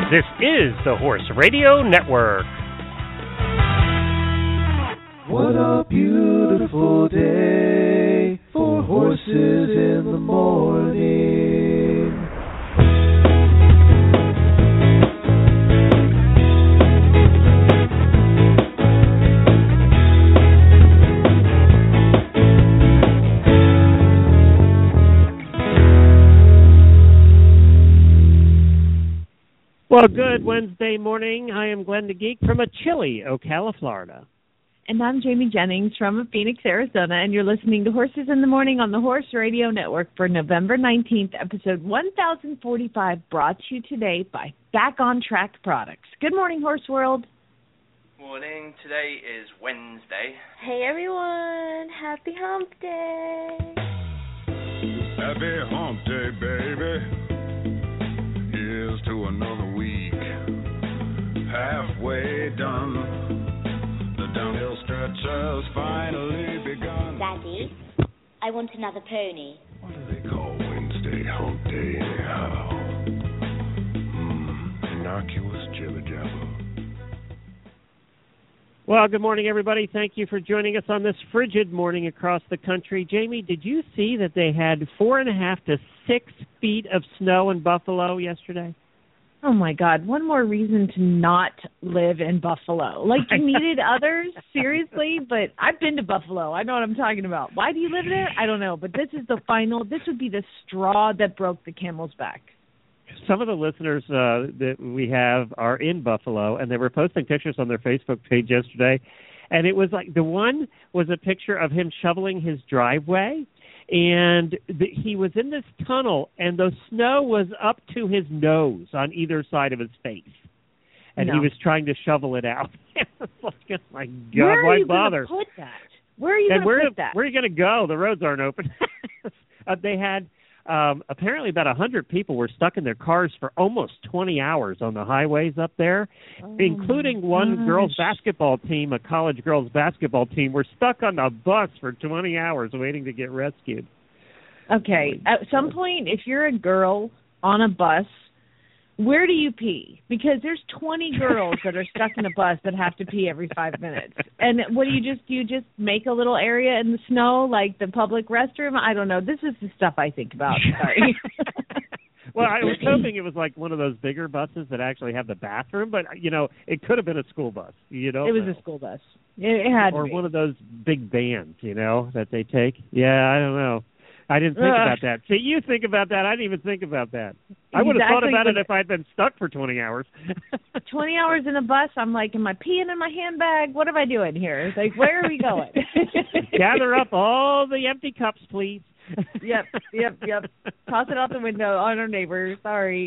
This is the Horse Radio Network. What a beautiful day for horses in the morning. Well, good Wednesday morning. I am Glenn the Geek from a chilly Ocala, Florida. And I'm Jamie Jennings from Phoenix, Arizona, and you're listening to Horses in the Morning on the Horse Radio Network for November 19th, episode 1045, brought to you today by Back on Track Products. Good morning, Horse World. Morning. Today is Wednesday. Hey, everyone. Happy Hump Day. Happy Hump Day, baby. Here's to another week. Halfway done. The downhill stretch has finally begun. Daddy, I want another pony. What do they call Wednesday Hump Day anyhow? Innocuous jibber jabber. Well, good morning, everybody. Thank you for joining us on this frigid morning across the country. Jamie, did you see that they had 4.5 to 6 feet of snow in Buffalo yesterday? Oh, my God. One more reason to not live in Buffalo. Like, you needed others? Seriously? But I've been to Buffalo. I know what I'm talking about. Why do you live there? I don't know. But this is the final. This would be the straw that broke the camel's back. Some of the listeners that we have are in Buffalo, and they were posting pictures on their Facebook page yesterday. And it was like the one was a picture of him shoveling his driveway, and he was in this tunnel, and the snow was up to his nose on either side of his face. And he was trying to shovel it out. It was like, oh, my God, where why are you bother? Put that? Where are you going to put that? Where are you going to go? The roads aren't open. They had... apparently about 100 people were stuck in their cars for almost 20 hours on the highways up there, including one girls' basketball team, a college girls' basketball team, were stuck on a bus for 20 hours waiting to get rescued. Okay, at some point, if you're a girl on a bus, where do you pee? Because there's 20 girls that are stuck in a bus that have to pee every 5 minutes. And what do you just make a little area in the snow, like the public restroom? I don't know. This is the stuff I think about. Sorry. Well, I was hoping it was like one of those bigger buses that actually have the bathroom, but, you know, it could have been a school bus. You know, it was a school bus. It had to be. Or one of those big vans, you know, that they take. Yeah, I don't know. I didn't think about that. See, you think about that. I didn't even think about that. I would have thought about it if I'd been stuck for 20 hours. 20 hours in a bus, I'm like, am I peeing in my handbag? What am I doing here? It's like, where are we going? Gather up all the empty cups, please. Yep. Toss it out the window on our neighbor. Sorry.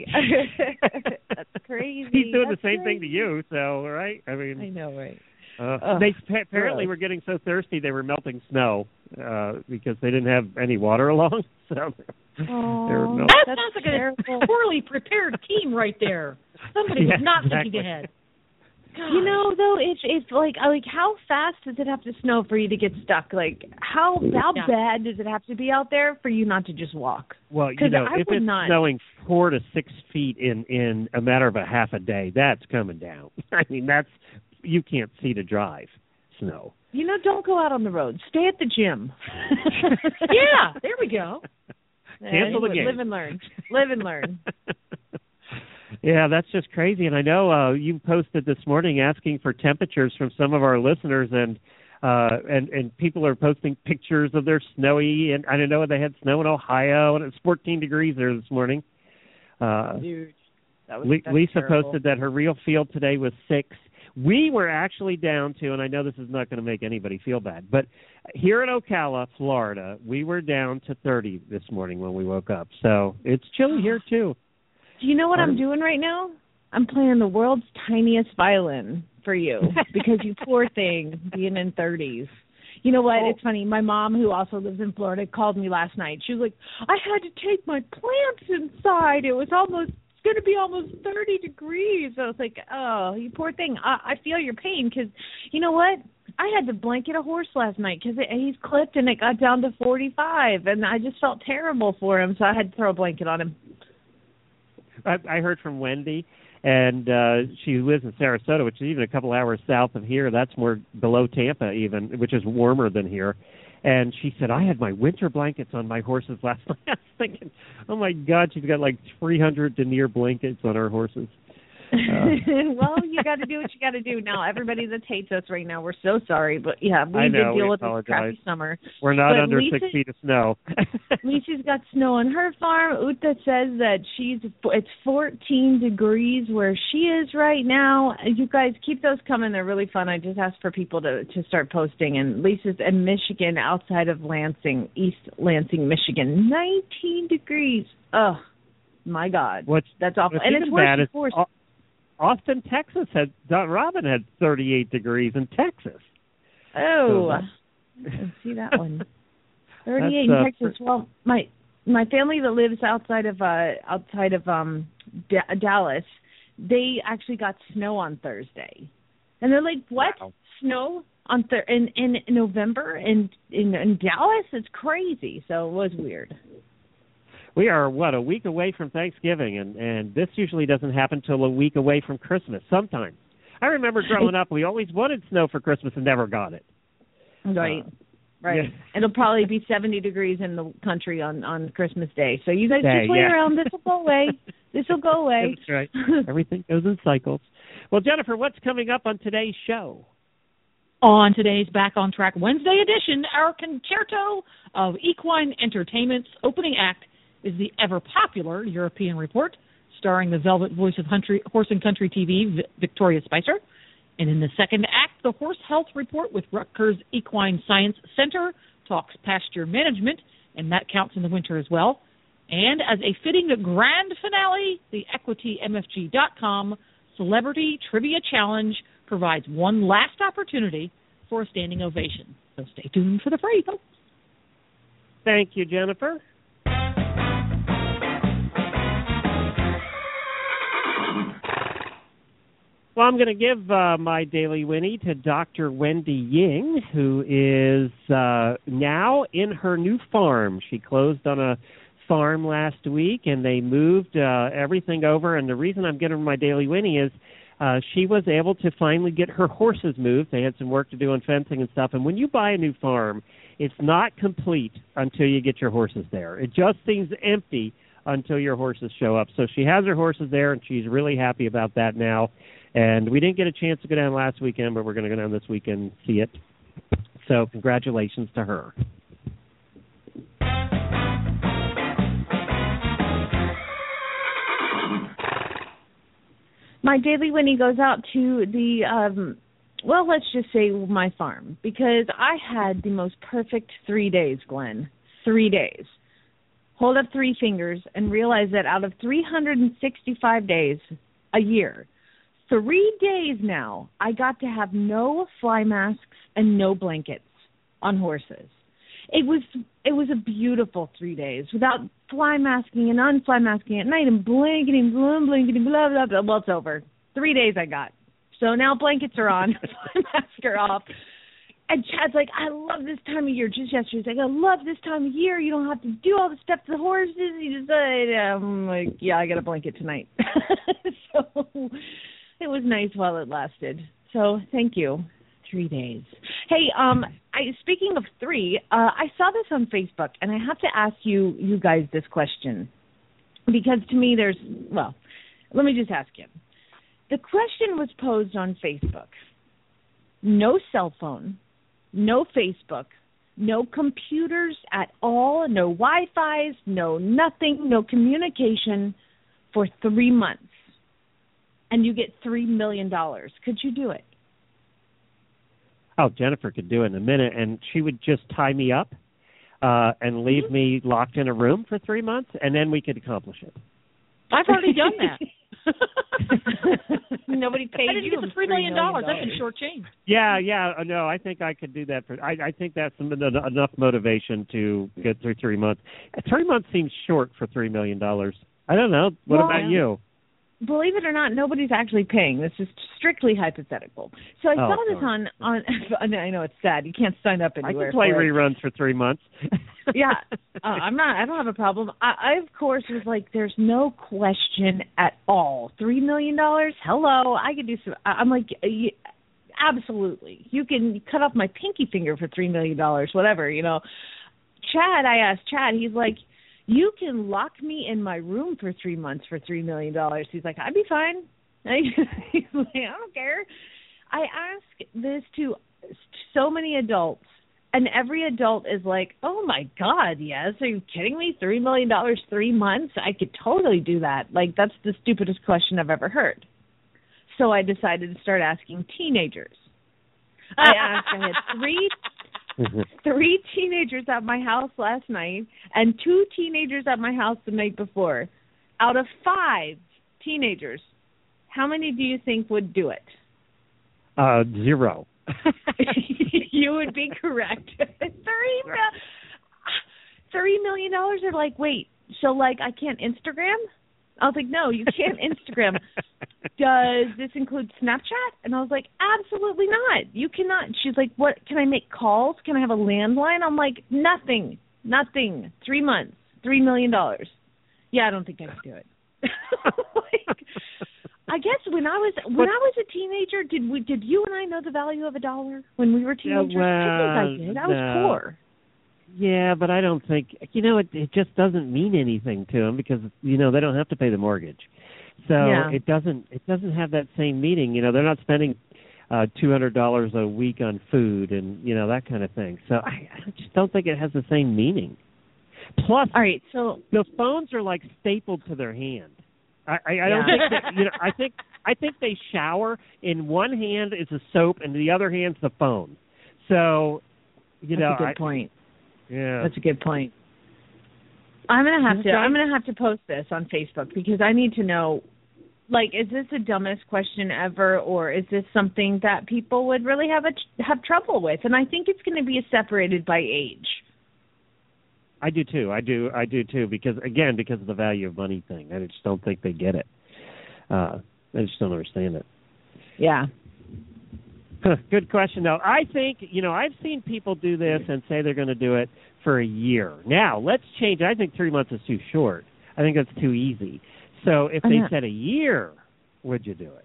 That's crazy. He's doing the same thing to you, so, right? I mean, I know, right? They apparently were getting so thirsty they were melting snow because they didn't have any water along. So that sounds like a poorly prepared team right there. Somebody was not thinking ahead. God. You know, though, it's like how fast does it have to snow for you to get stuck? Like, how bad does it have to be out there for you not to just walk? Well, you know, if it's snowing 4 to 6 feet in a matter of a half a day, that's coming down. I mean, you can't see to drive snow. You know, don't go out on the road. Stay at the gym. Yeah, there we go. Cancel the game. Live and learn. Yeah, that's just crazy. And I know you posted this morning asking for temperatures from some of our listeners, and people are posting pictures of their snowy. And I know they had snow in Ohio, and it was 14 degrees there this morning. Dude, Lisa terrible. posted that her real field today was 6. We were actually down to, and I know this is not going to make anybody feel bad, but here in Ocala, Florida, we were down to 30 this morning when we woke up. So it's chilly here, too. Do you know what I'm doing right now? I'm playing the world's tiniest violin for you because you poor thing being in 30s. You know what? It's funny. My mom, who also lives in Florida, called me last night. She was like, I had to take my plants inside. It was going to be almost 30 degrees. I was like, oh, you poor thing. I feel your pain because, you know what? I had to blanket a horse last night because he's clipped and it got down to 45, and I just felt terrible for him, so I had to throw a blanket on him. I heard from Wendy, And she lives in Sarasota, which is even a couple hours south of here. That's more below Tampa even, which is warmer than here. And she said, I had my winter blankets on my horses last night. I was thinking, oh, my God, she's got like 300 denier blankets on her horses. Well, you got to do what you got to do. Now, everybody that hates us right now, we're so sorry. But, yeah, we did deal with this crappy summer. We're not under 6 feet of snow. Lisa's got snow on her farm. Uta says that it's 14 degrees where she is right now. You guys, keep those coming. They're really fun. I just asked for people to start posting. And Lisa's in Michigan, outside of Lansing, East Lansing, Michigan, 19 degrees. Oh, my God. That's awful. And it's worse. Austin, Texas Robin had 38 degrees in Texas. Oh, let's see that one. 38 in Texas. Well, my family that lives outside of Dallas, they actually got snow on Thursday, and they're like, "What? Wow. Snow on in November in Dallas? It's crazy." So it was weird. We are, a week away from Thanksgiving, and this usually doesn't happen till a week away from Christmas sometimes. I remember growing up, we always wanted snow for Christmas and never got it. Right. Yeah. It'll probably be 70 degrees in the country on Christmas Day. So you guys just wait around. This will go away. That's right. Everything goes in cycles. Well, Jennifer, what's coming up on today's show? On today's Back on Track Wednesday edition, our Concerto of Equine Entertainment's opening act is the ever-popular European Report, starring the velvet voice of Horse and Country TV, Victoria Spicer. And in the second act, the Horse Health Report with Rutgers Equine Science Center talks pasture management, and that counts in the winter as well. And as a fitting grand finale, the EquityMFG.com Celebrity Trivia Challenge provides one last opportunity for a standing ovation. So stay tuned for the free, folks. Thank you, Jennifer. Well, I'm going to give my Daily Winnie to Dr. Wendy Ying, who is now in her new farm. She closed on a farm last week, and they moved everything over. And the reason I'm giving her my Daily Winnie is she was able to finally get her horses moved. They had some work to do on fencing and stuff. And when you buy a new farm, it's not complete until you get your horses there. It just seems empty until your horses show up. So she has her horses there, and she's really happy about that now. And we didn't get a chance to go down last weekend, but we're going to go down this weekend and see it. So congratulations to her. My Daily Winnie goes out to the, let's just say my farm, because I had the most perfect 3 days, Glenn. 3 days. Hold up 3 fingers and realize that out of 365 days a year, 3 days now, I got to have no fly masks and no blankets on horses. It was a beautiful 3 days without fly masking and unfly masking at night and blanketing, blah, blah, blah. Well, it's over. 3 days I got. So now blankets are on, fly masks are off. And Chad's like, I love this time of year. Just yesterday, he's like, I love this time of year. You don't have to do all the stuff to the horses. He just, I'm like, yeah, I got a blanket tonight. So it was nice while it lasted. So thank you. 3 days. Hey, speaking of 3, I saw this on Facebook, and I have to ask you guys this question. Because to me let me just ask you. The question was posed on Facebook. No cell phone, no Facebook, no computers at all, no Wi-Fi's, no nothing, no communication for 3 months. And you get $3 million. Could you do it? Oh, Jennifer could do it in a minute, and she would just tie me up and leave me locked in a room for 3 months, and then we could accomplish it. I've already done that. Nobody paid you. I didn't get the $3 million. That's in short change. Yeah. No, I think I could do that. I think that's enough motivation to get through 3 months. 3 months seems short for $3 million. I don't know. What about you? Believe it or not, nobody's actually paying. This is strictly hypothetical. So I saw this on. I know it's sad. You can't sign up anywhere. I can play reruns for 3 months. Yeah, I don't have a problem. I of course was like, there's no question at all. $3 million? Hello, I could do some. I'm like, absolutely. You can cut off my pinky finger for $3 million, whatever, you know. Chad, I asked Chad, he's like, you can lock me in my room for 3 months for $3 million. He's like, I'd be fine. He's like, I don't care. I ask this to so many adults, and every adult is like, oh, my God, yes. Are you kidding me? $3 million, 3 months? I could totally do that. Like, that's the stupidest question I've ever heard. So I decided to start asking teenagers. I had three teenagers at my house last night and 2 teenagers at my house the night before. Out of 5 teenagers, how many do you think would do it? 0. You would be correct. $3 million are like, wait, so like I can't Instagram? I was like, no, you can't Instagram. Does this include Snapchat? And I was like, absolutely not. You cannot. She's like, what? Can I make calls? Can I have a landline? I'm like, nothing. 3 months, $3 million. Yeah, I don't think I could do it. Like, I guess when I was a teenager, did you and I know the value of $1 when we were teenagers? I think I did. I was poor. Yeah, but I don't think, it just doesn't mean anything to them because, they don't have to pay the mortgage. So it doesn't have that same meaning. They're not spending $200 a week on food and, that kind of thing. So I just don't think it has the same meaning. Plus, all right, so the phones are like stapled to their hand. I don't think that, I think they shower. In one hand is a soap and the other hand's the phone. So, that's a good point. Yeah, that's a good point. I'm gonna have to post this on Facebook because I need to know, like, is this the dumbest question ever, or is this something that people would really have trouble with? And I think it's going to be separated by age. I do too. I do too. Because of the value of money thing, I just don't think they get it. I just don't understand it. Yeah. Good question, though. I think, I've seen people do this and say they're going to do it for a year. Now, let's change. I think 3 months is too short. I think that's too easy. So if they said a year, would you do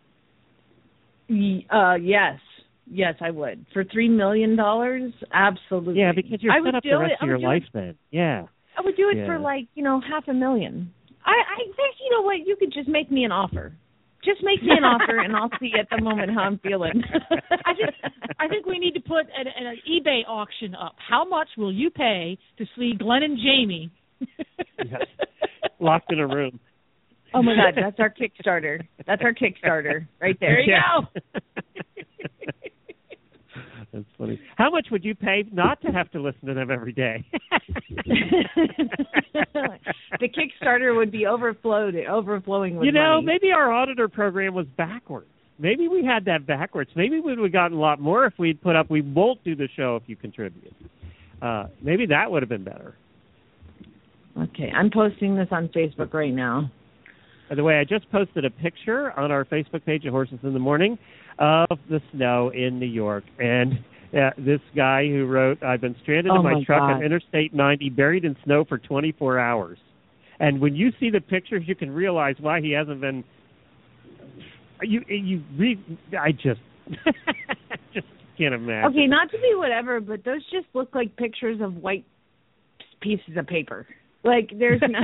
it? Yes. Yes, I would. For $3 million, absolutely. Yeah, because you're set up the rest of your life then. Yeah. I would do it for $500,000. I think, you know what, you could just make me an offer. Just make me an offer, and I'll see at the moment how I'm feeling. I think we need to put an eBay auction up. How much will you pay to see Glenn and Jamie? Yes. Locked in a room. Oh, my God, that's our Kickstarter. That's our Kickstarter right there. There you go. That's funny. How much would you pay not to have to listen to them every day? The Kickstarter would be overflowing with money. Maybe our auditor program was backwards. Maybe we had that backwards. Maybe we would have gotten a lot more if we'd put up, we won't do the show if you contribute. Maybe that would have been better. Okay, I'm posting this on Facebook right now. By the way, I just posted a picture on our Facebook page at Horses in the Morning of the snow in New York. And this guy who wrote, I've been stranded in my truck on Interstate 90, buried in snow for 24 hours. And when you see the pictures, you can realize why he hasn't been... I just can't imagine. Okay, not to be whatever, but those just look like pictures of white pieces of paper. Like, there's no...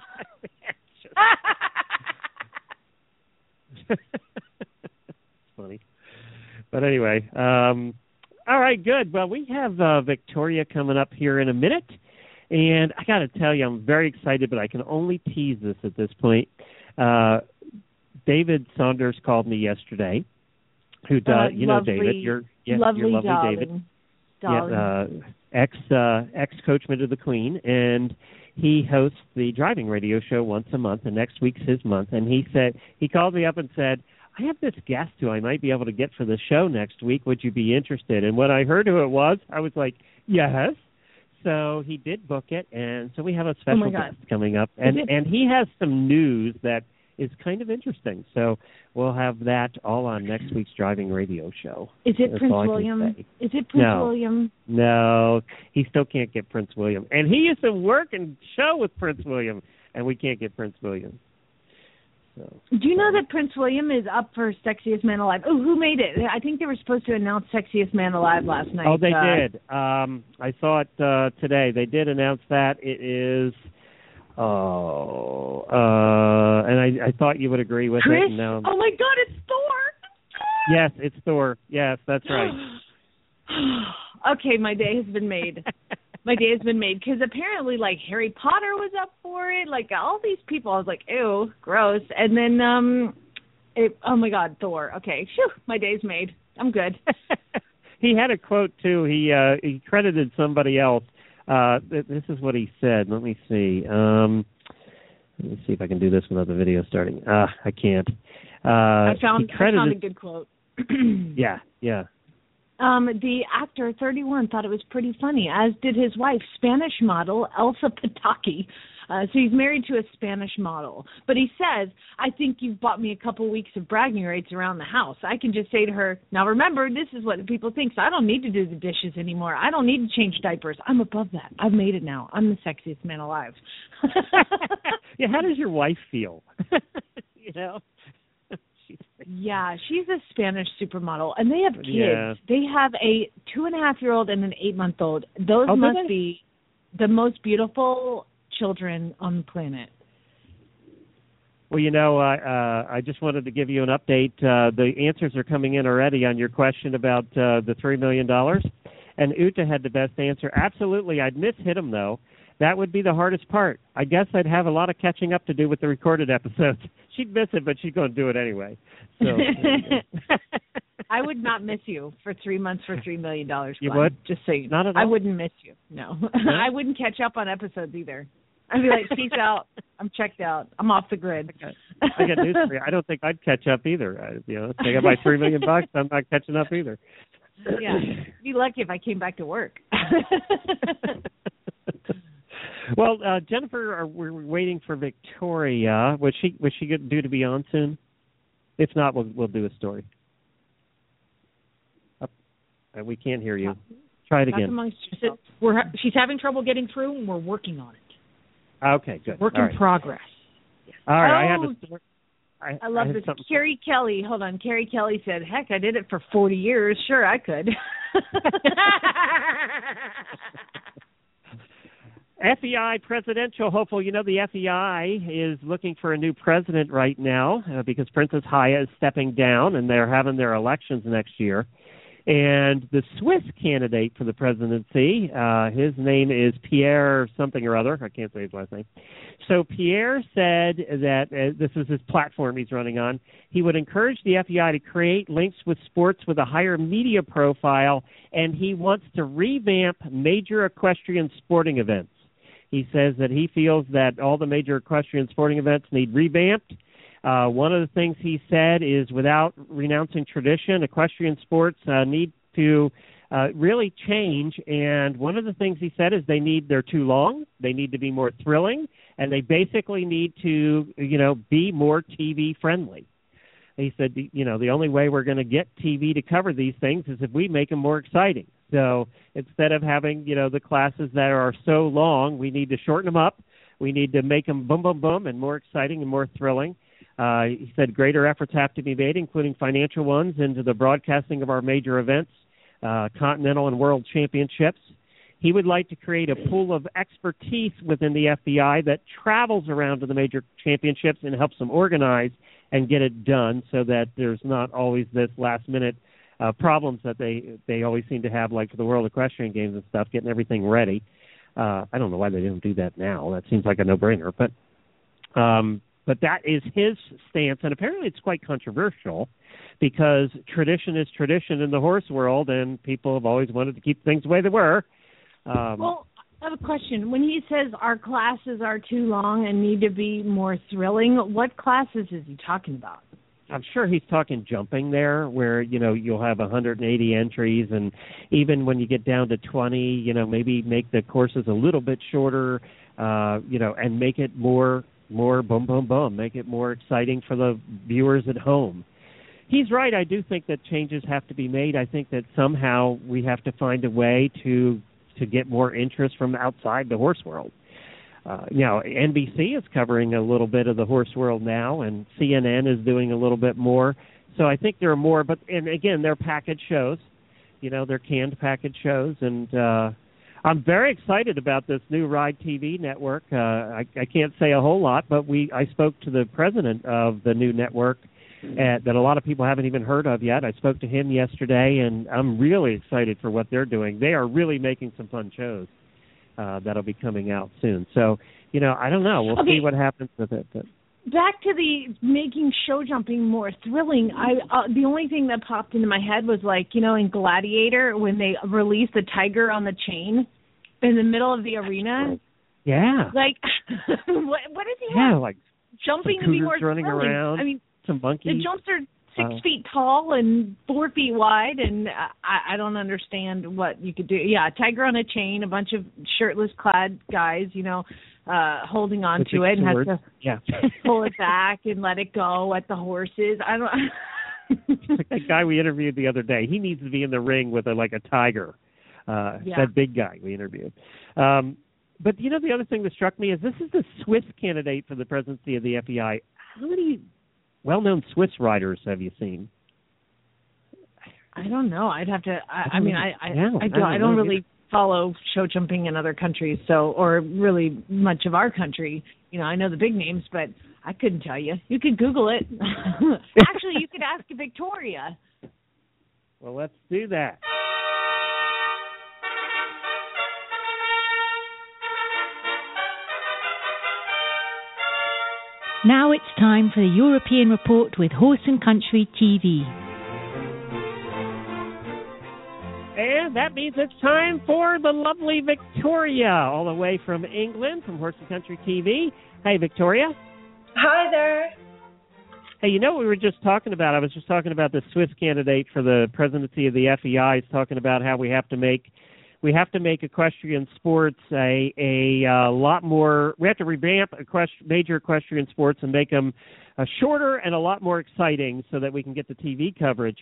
Funny. But anyway, all right, good. Well, we have Victoria coming up here in a minute. And I got to tell you, I'm very excited, but I can only tease this at this point. David Saunders called me yesterday, who does, David, you're lovely David. Darling. Ex-coachman of the Queen, and he hosts the driving radio show once a month, and next week's his month. And he called me up and said, I have this guest who I might be able to get for the show next week. Would you be interested? And when I heard who it was, I was like, yes. So he did book it, and so we have a special guest coming up. And he has some news that is kind of interesting. So we'll have that all on next week's driving radio show. Is it That's Prince all I can William? say. Is it Prince No. William? No, he still can't get Prince William. And he used to work and show with Prince William, and we can't get Prince William. So, Do you know that Prince William is up for Sexiest Man Alive? Oh, who made it? I think they were supposed to announce Sexiest Man Alive last night. Oh, they did. I saw it today. They did announce that. It is, and I thought you would agree with Chris? it. No. Oh, my God, it's Thor! Yes, it's Thor. Yes, that's right. Okay, my day has been made. My day has been made because apparently, like, Harry Potter was up for it. Like, all these people, I was like, ew, gross. And then, oh, my God, Thor. Okay, phew, my day's made. I'm good. He had a quote, too. He credited somebody else. This is what he said. Let me see. Let me see if I can do this without the video starting. I can't. I found a good quote. Yeah. The actor, 31, thought it was pretty funny, as did his wife, Spanish model Elsa Pataki. So he's married to a Spanish model. But he says, I think you've bought me a couple weeks of bragging rights around the house. I can just say to her, now remember, this is what people think, so I don't need to do the dishes anymore. I don't need to change diapers. I'm above that. I've made it now. I'm the sexiest man alive. Yeah, how does your wife feel? You know? Yeah, she's a Spanish supermodel, and they have kids. Yeah. They have a 2.5-year-old and an 8-month-old. Those must be the most beautiful children on the planet. Well, you know, I just wanted to give you an update. The answers are coming in already on your question about the $3 million. And Uta had the best answer. Absolutely. I'd mishit him, though. That would be the hardest part. I guess I'd have a lot of catching up to do with the recorded episodes. She'd miss it, but she's going to do it anyway. So I would not miss you for 3 months for $3 million. Glenn. You would? Just so you know. Not at all? I wouldn't miss you. No. I wouldn't catch up on episodes either. I'd be like, peace out. I'm checked out. I'm off the grid. I got news for you. I don't think I'd catch up either. I got my $3 million. I'm not catching up either. Yeah. Be lucky if I came back to work. Well, Jennifer, we're waiting for Victoria. Was she due to be on soon? If not, we'll do a story. We can't hear you. Try it again. She's having trouble getting through, and we're working on it. Okay, good. Work in progress. All right, I have a story. I love this. Carrie Kelly, hold on. Carrie Kelly said, heck, I did it for 40 years. Sure, I could. FEI presidential hopeful. You know, the FEI is looking for a new president right now because Princess Haya is stepping down, and they're having their elections next year. And the Swiss candidate for the presidency, his name is Pierre something or other. I can't say his last name. So Pierre said that this is his platform he's running on. He would encourage the FEI to create links with sports with a higher media profile, and he wants to revamp major equestrian sporting events. He says that he feels that all the major equestrian sporting events need revamped. One of the things he said is without renouncing tradition, equestrian sports need to really change. And one of the things he said is they're too long, they need to be more thrilling, and they basically need to, be more TV friendly. He said, the only way we're going to get TV to cover these things is if we make them more exciting. So instead of having, the classes that are so long, we need to shorten them up. We need to make them boom, boom, boom, and more exciting and more thrilling. He said greater efforts have to be made, including financial ones, into the broadcasting of our major events, continental and world championships. He would like to create a pool of expertise within the FBI that travels around to the major championships and helps them organize and get it done so that there's not always this last-minute problems that they always seem to have, like for the World Equestrian Games and stuff, getting everything ready. I don't know why they don't do that now. That seems like a no-brainer. But that is his stance, and apparently it's quite controversial because tradition is tradition in the horse world, and people have always wanted to keep things the way they were. Well, I have a question. When he says our classes are too long and need to be more thrilling, what classes is he talking about? I'm sure he's talking jumping there, where, you'll have 180 entries, and even when you get down to 20, maybe make the courses a little bit shorter, and make it more more boom, boom, boom, make it more exciting for the viewers at home. He's right. I do think that changes have to be made. I think that somehow we have to find a way to get more interest from outside the horse world. NBC is covering a little bit of the horse world now, and CNN is doing a little bit more. So I think there are more, and again, they're package shows. They're canned package shows, and I'm very excited about this new Ride TV network. I can't say a whole lot, but I spoke to the president of the new network that a lot of people haven't even heard of yet. I spoke to him yesterday, and I'm really excited for what they're doing. They are really making some fun shows that'll be coming out soon. So, I don't know. We'll see what happens with it. But. Back to the making show jumping more thrilling. The only thing that popped into my head was in Gladiator when they released the tiger on the chain in the middle of the arena. Yeah. What is he? Yeah, jumping to be more running thrilling. around. I mean, some monkeys. The jumps are 6 feet tall and 4 feet wide, and I don't understand what you could do. Yeah, tiger on a chain, a bunch of shirtless clad guys, holding on to it, and has to pull it back and let it go at the horses. I don't. That guy we interviewed the other day, he needs to be in the ring with a tiger. That big guy we interviewed. But the other thing that struck me is this is the Swiss candidate for the presidency of the FEI. How many well-known Swiss riders have you seen? I don't know. I'd have to. I don't really follow show jumping in other countries, or really much of our country. I know the big names, but I couldn't tell you. You could Google it. Actually, you could ask Victoria. Well, let's do that. Now it's time for the European Report with Horse and Country TV. And that means it's time for the lovely Victoria, all the way from England, from Horse and Country TV. Hey, Victoria. Hi there. Hey, what we were just talking about? I was just talking about the Swiss candidate for the presidency of the FEI. He's talking about how we have to make equestrian sports a lot more. We have to revamp major equestrian sports and make them shorter and a lot more exciting so that we can get the TV coverage.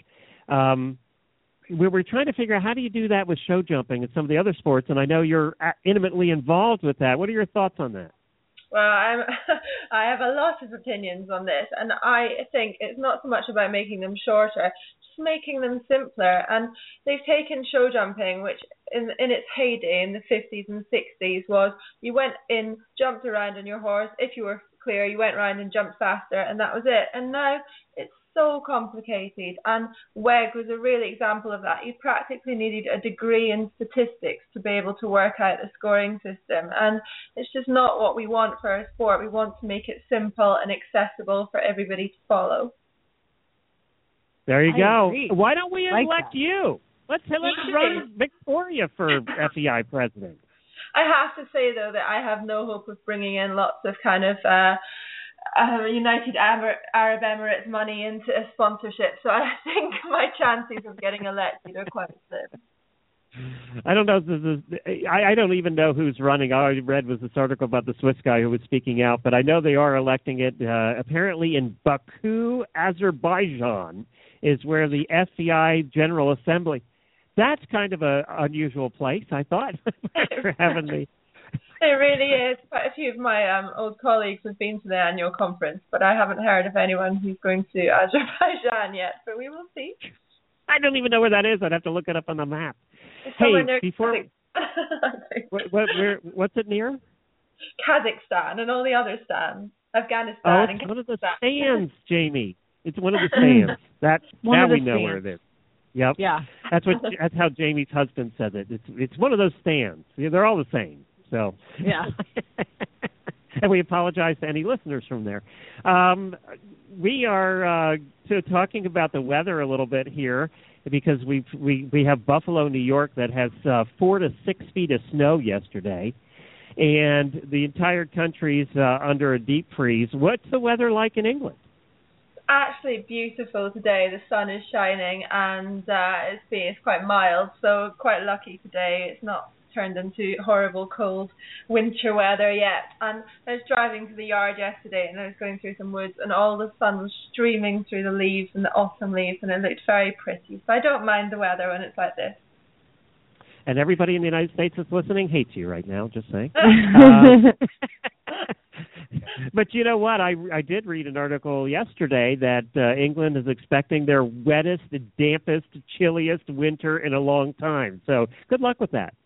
We were trying to figure out how do you do that with show jumping and some of the other sports, and I know you're intimately involved with that. What are your thoughts on that? Well, I have a lot of opinions on this, and I think it's not so much about making them shorter, just making them simpler. And they've taken show jumping, which in its heyday in the 50s and 60s was you went in, jumped around on your horse. If you were clear, you went around and jumped faster, and that was it. And now it's so complicated, and WEG was a real example of that. You practically needed a degree in statistics to be able to work out a scoring system, and it's just not what we want for our sport. We want to make it simple and accessible for everybody to follow. There you go. Agree. Why don't we elect you? Let's run Victoria for FEI president. I have to say, though, that I have no hope of bringing in lots of kind of United Arab Emirates money into a sponsorship, so I think my chances of getting elected are quite slim. I don't know if this is. I don't even know who's running. All I read was this article about the Swiss guy who was speaking out, but I know they are electing it. Apparently in Baku, Azerbaijan, is where the FEI General Assembly. That's kind of a unusual place, I thought, for having the. It really is. Quite a few of my old colleagues have been to the annual conference, but I haven't heard of anyone who's going to Azerbaijan yet, but we will see. I don't even know where that is. I'd have to look it up on the map. It's before what's it near? Kazakhstan and all the other stands. Afghanistan and Kazakhstan. One of the stands, Jamie. It's one of the stands. Now we know where it is. Yep. Yeah. That's how Jamie's husband says it. It's one of those stands. They're all the same. So yeah. And we apologize to any listeners from there. We are talking about the weather a little bit here because we have Buffalo, New York, that has 4 to 6 feet of snow yesterday, and the entire country's under a deep freeze. What's the weather like in England? Actually beautiful today. The sun is shining and it's quite mild, so quite lucky today. It's not turned into horrible cold winter weather yet. And I was driving to the yard yesterday and I was going through some woods and all the sun was streaming through the leaves and the autumn leaves and it looked very pretty. So I don't mind the weather when it's like this. And everybody in the United States that's listening hates you right now, just saying. But you know what? I did read an article yesterday that England is expecting their wettest, dampest, chilliest winter in a long time. So good luck with that.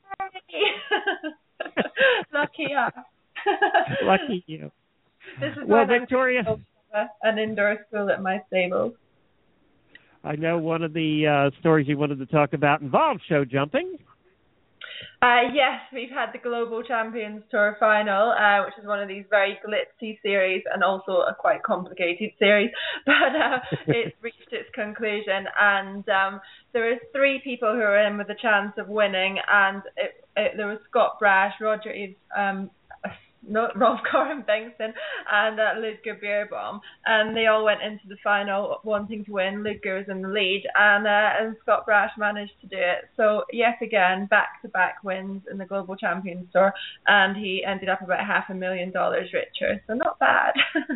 Lucky us. Lucky you. This is well, Victoria, an indoor school at my stables. I know one of the stories you wanted to talk about involved show jumping. Yes, we've had the Global Champions Tour final, which is one of these very glitzy series and also a quite complicated series, but it's reached its conclusion and there is 3 people who are in with a chance of winning and there was Scott Brash, Roger Eves, Rolf Corin Bengtsson and Ludger Beerbaum, and they all went into the final wanting to win. Ludger was in the lead and Scott Brash managed to do it, so yet again back-to-back wins in the Global Champions Tour, and he ended up about $500,000 richer, so not bad.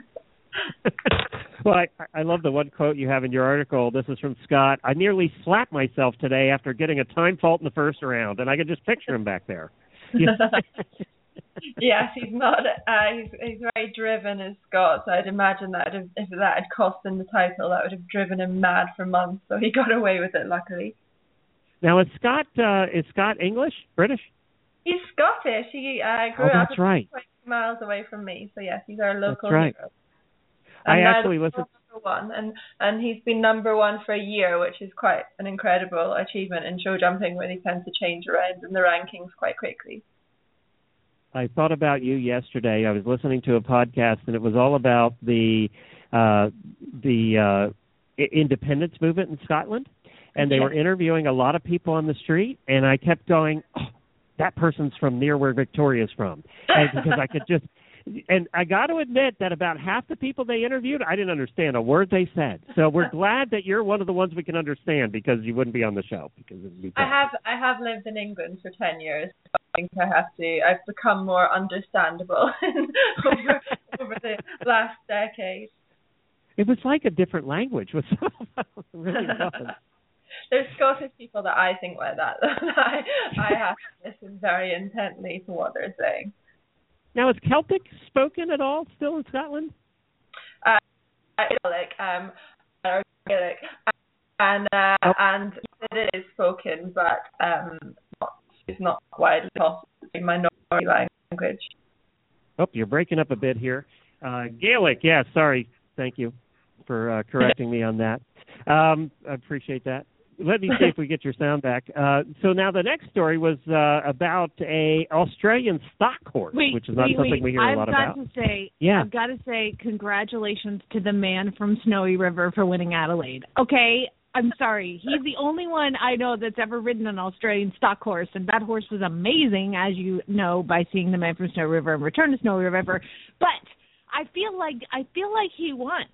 Well, I love the one quote you have in your article. This is from Scott. I nearly slapped myself today after getting a time fault in the first round, and I could just picture him back there. Yes, he's not. He's very driven as Scott. So I'd imagine that if that had cost him the title, that would have driven him mad for months. So he got away with it, luckily. Now, is Scott English, British? He's Scottish. He grew up 20 miles away from me. So yes, he's our local hero. And I actually listened. Number one, and he's been number one for a year, which is quite an incredible achievement in show jumping, where they tend to change around in the rankings quite quickly. I thought about you yesterday. I was listening to a podcast, and it was all about the independence movement in Scotland, and they were interviewing a lot of people on the street, and I kept going, oh, that person's from near where Victoria's from, and because I could just. And I got to admit that about half the people they interviewed, I didn't understand a word they said. So we're glad that you're one of the ones we can understand, because you wouldn't be on the show. Because it'd be I have lived in England for 10 years. So I think I've become more understandable over the last decade. It was like a different language. It was really fun. There's Scottish people that I think like that. I have to listen very intently to what they're saying. Now, is Celtic spoken at all still in Scotland? Gaelic, and it is spoken, but it's not widely taught in minority language. Oh, you're breaking up a bit here. Gaelic, yeah, sorry. Thank you for correcting me on that. I appreciate that. Let me see if we get your sound back. So now the next story was about a Australian stock horse, which is not something we hear a lot about. I've got to say, congratulations to the man from Snowy River for winning Adelaide. Okay, I'm sorry. He's the only one I know that's ever ridden an Australian stock horse, and that horse was amazing, as you know, by seeing the man from Snowy River and Return to Snowy River. But I feel like he won.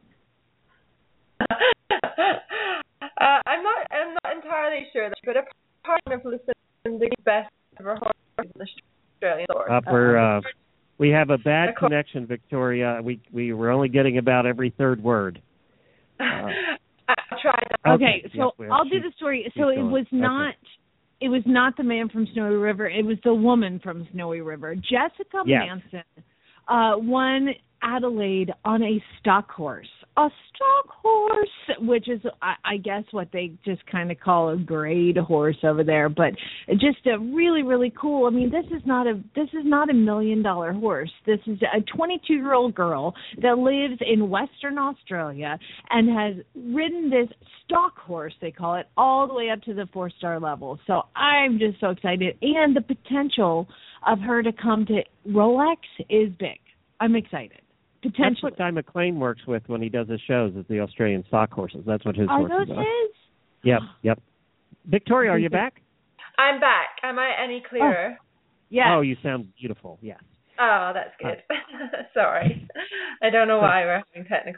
I'm not entirely sure, but a part of listening to the best ever horse in the Australian horse. We have a bad connection, Victoria. We were only getting about every third word. I tried. Okay, so I'll do the story. So it was not. Okay. It was not the man from Snowy River. It was the woman from Snowy River. Jessica Manson won Adelaide on a stock horse. A stock horse, which is, I guess, what they just kind of call a grade horse over there, but just a really, really cool. I mean, this is not a $1 million horse. This is a 22-year-old girl that lives in Western Australia and has ridden this stock horse, they call it, all the way up to the 4-star level. So I'm just so excited, and the potential of her to come to Rolex is big. I'm excited. Potentially. That's what Guy McLean works with when he does his shows, is the Australian stock horses. That's what his horses are. Are those his? Yep. Victoria, are you back? I'm back. Am I any clearer? Yeah. Oh, you sound beautiful, yes. Oh, that's good. Sorry. I don't know why we're having technical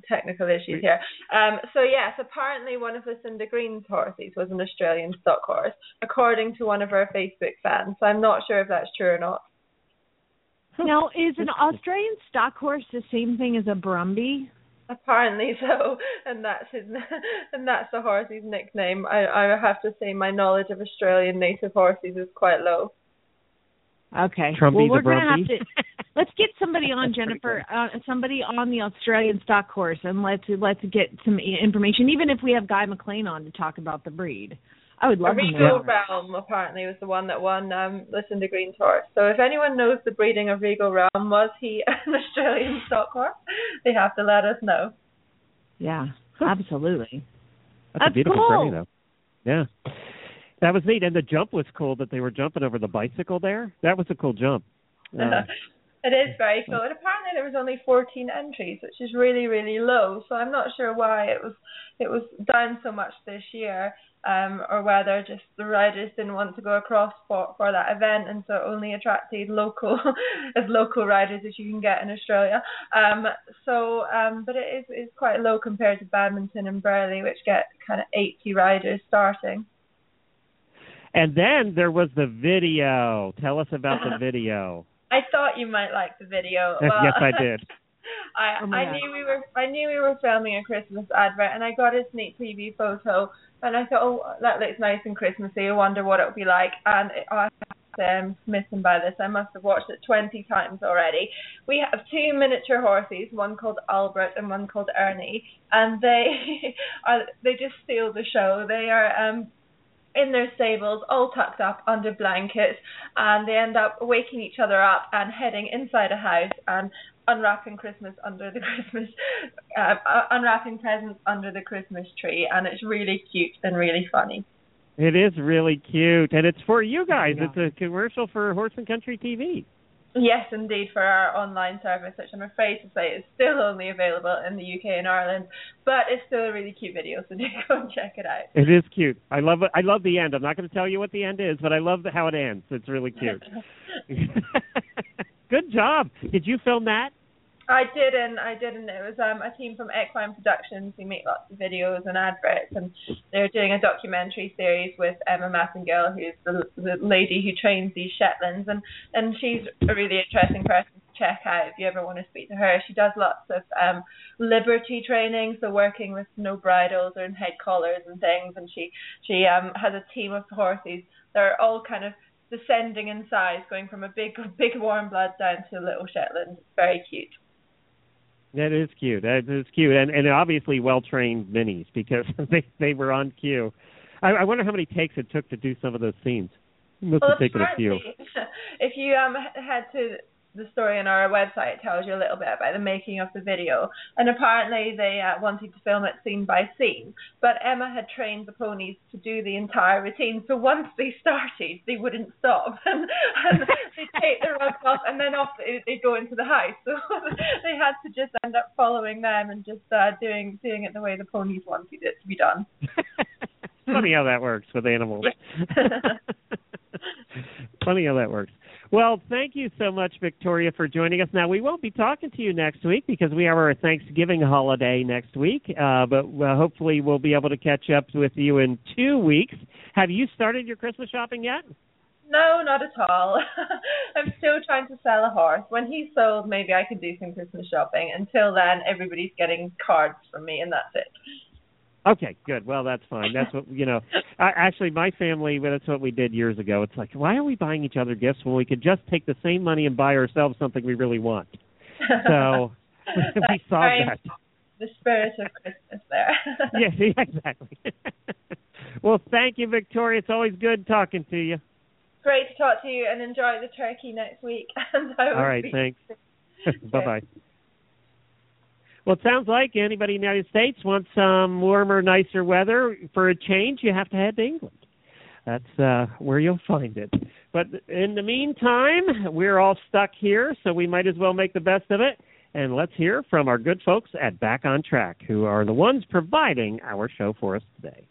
technical issues here. So yes, apparently one of Lucinda Green's horses was an Australian stock horse, according to one of our Facebook fans. So I'm not sure if that's true or not. Now, is an Australian stock horse the same thing as a Brumby? Apparently so, and that's the horse's nickname. I have to say my knowledge of Australian native horses is quite low. Okay. Trumpy well, we're the going to Brumby. have to let's get somebody on, Jennifer, somebody on the Australian stock horse, and let's get some information, even if we have Guy McLean on to talk about the breed. I would love to know. Regal Realm apparently was the one that won Lucinda Green's horse. So if anyone knows the breeding of Regal Realm, was he an Australian stock horse? They have to let us know. Yeah, absolutely. That's a beautiful cool. gray, though. Yeah. That was neat. And the jump was cool that they were jumping over the bicycle there. That was a cool jump. It is very cool. And apparently there was only 14 entries, which is really, really low. So I'm not sure why it was down so much this year. Or whether just the riders didn't want to go across for that event, and so only attracted local riders as you can get in Australia. But it is quite low compared to Badminton and Burghley, which get kind of 80 riders starting. And then there was the video. Tell us about the video. I thought you might like the video. Yes, I did. I knew we were filming a Christmas advert, and I got a sneak preview photo, and I thought, oh, that looks nice and Christmassy. I wonder what it would be like. And I'm smitten by this. I must have watched it 20 times already. We have two miniature horses, one called Albert and one called Ernie, and they just steal the show. They are in their stables, all tucked up under blankets, and they end up waking each other up and heading inside a house and unwrapping presents under the Christmas tree, and it's really cute and really funny. It is really cute, and it's for you guys. Yeah. It's a commercial for Horse and Country TV. Yes, indeed, for our online service, which I'm afraid to say is still only available in the UK and Ireland, but it's still a really cute video, so do go and check it out. It is cute. I love it. I love the end. I'm not going to tell you what the end is, but I love how it ends. It's really cute. Good job. Did you film that? I didn't. It was a team from Equine Productions who make lots of videos and adverts, and they're doing a documentary series with Emma Massengill, who's the lady who trains these Shetlands, and she's a really interesting person to check out if you ever want to speak to her. She does lots of liberty training, so working with no bridles or head collars and things, and she has a team of horses. They're all kind of descending in size, going from a big warm blood down to a little Shetland. It's very cute. That is cute. And obviously well-trained minis, because they were on cue. I wonder how many takes it took to do some of those scenes. It must have taken a few. If you head to the story on our website, it tells you a little bit about the making of the video. And apparently they wanted to film it scene by scene. But Emma had trained the ponies to do the entire routine. So once they started, they wouldn't stop. And they'd take their rugs off, and then off they'd go into the house. So they had to just end up following them and just doing it the way the ponies wanted it to be done. Funny how that works with animals. Funny how that works. Well, thank you so much, Victoria, for joining us. Now, we won't be talking to you next week because we have our Thanksgiving holiday next week, but hopefully we'll be able to catch up with you in 2 weeks. Have you started your Christmas shopping yet? No, not at all. I'm still trying to sell a horse. When he's sold, maybe I could do some Christmas shopping. Until then, everybody's getting cards from me, and that's it. Okay, good. Well, that's fine. That's what, actually, my family, that's what we did years ago. It's like, why are we buying each other gifts when we could just take the same money and buy ourselves something we really want? So we solved that. The spirit of Christmas there. Yeah, exactly. Well, thank you, Victoria. It's always good talking to you. Great to talk to you, and enjoy the turkey next week. All right, thanks. Bye-bye. Well, it sounds like anybody in the United States wants some warmer, nicer weather. For a change, you have to head to England. That's where you'll find it. But in the meantime, we're all stuck here, so we might as well make the best of it. And let's hear from our good folks at Back on Track, who are the ones providing our show for us today.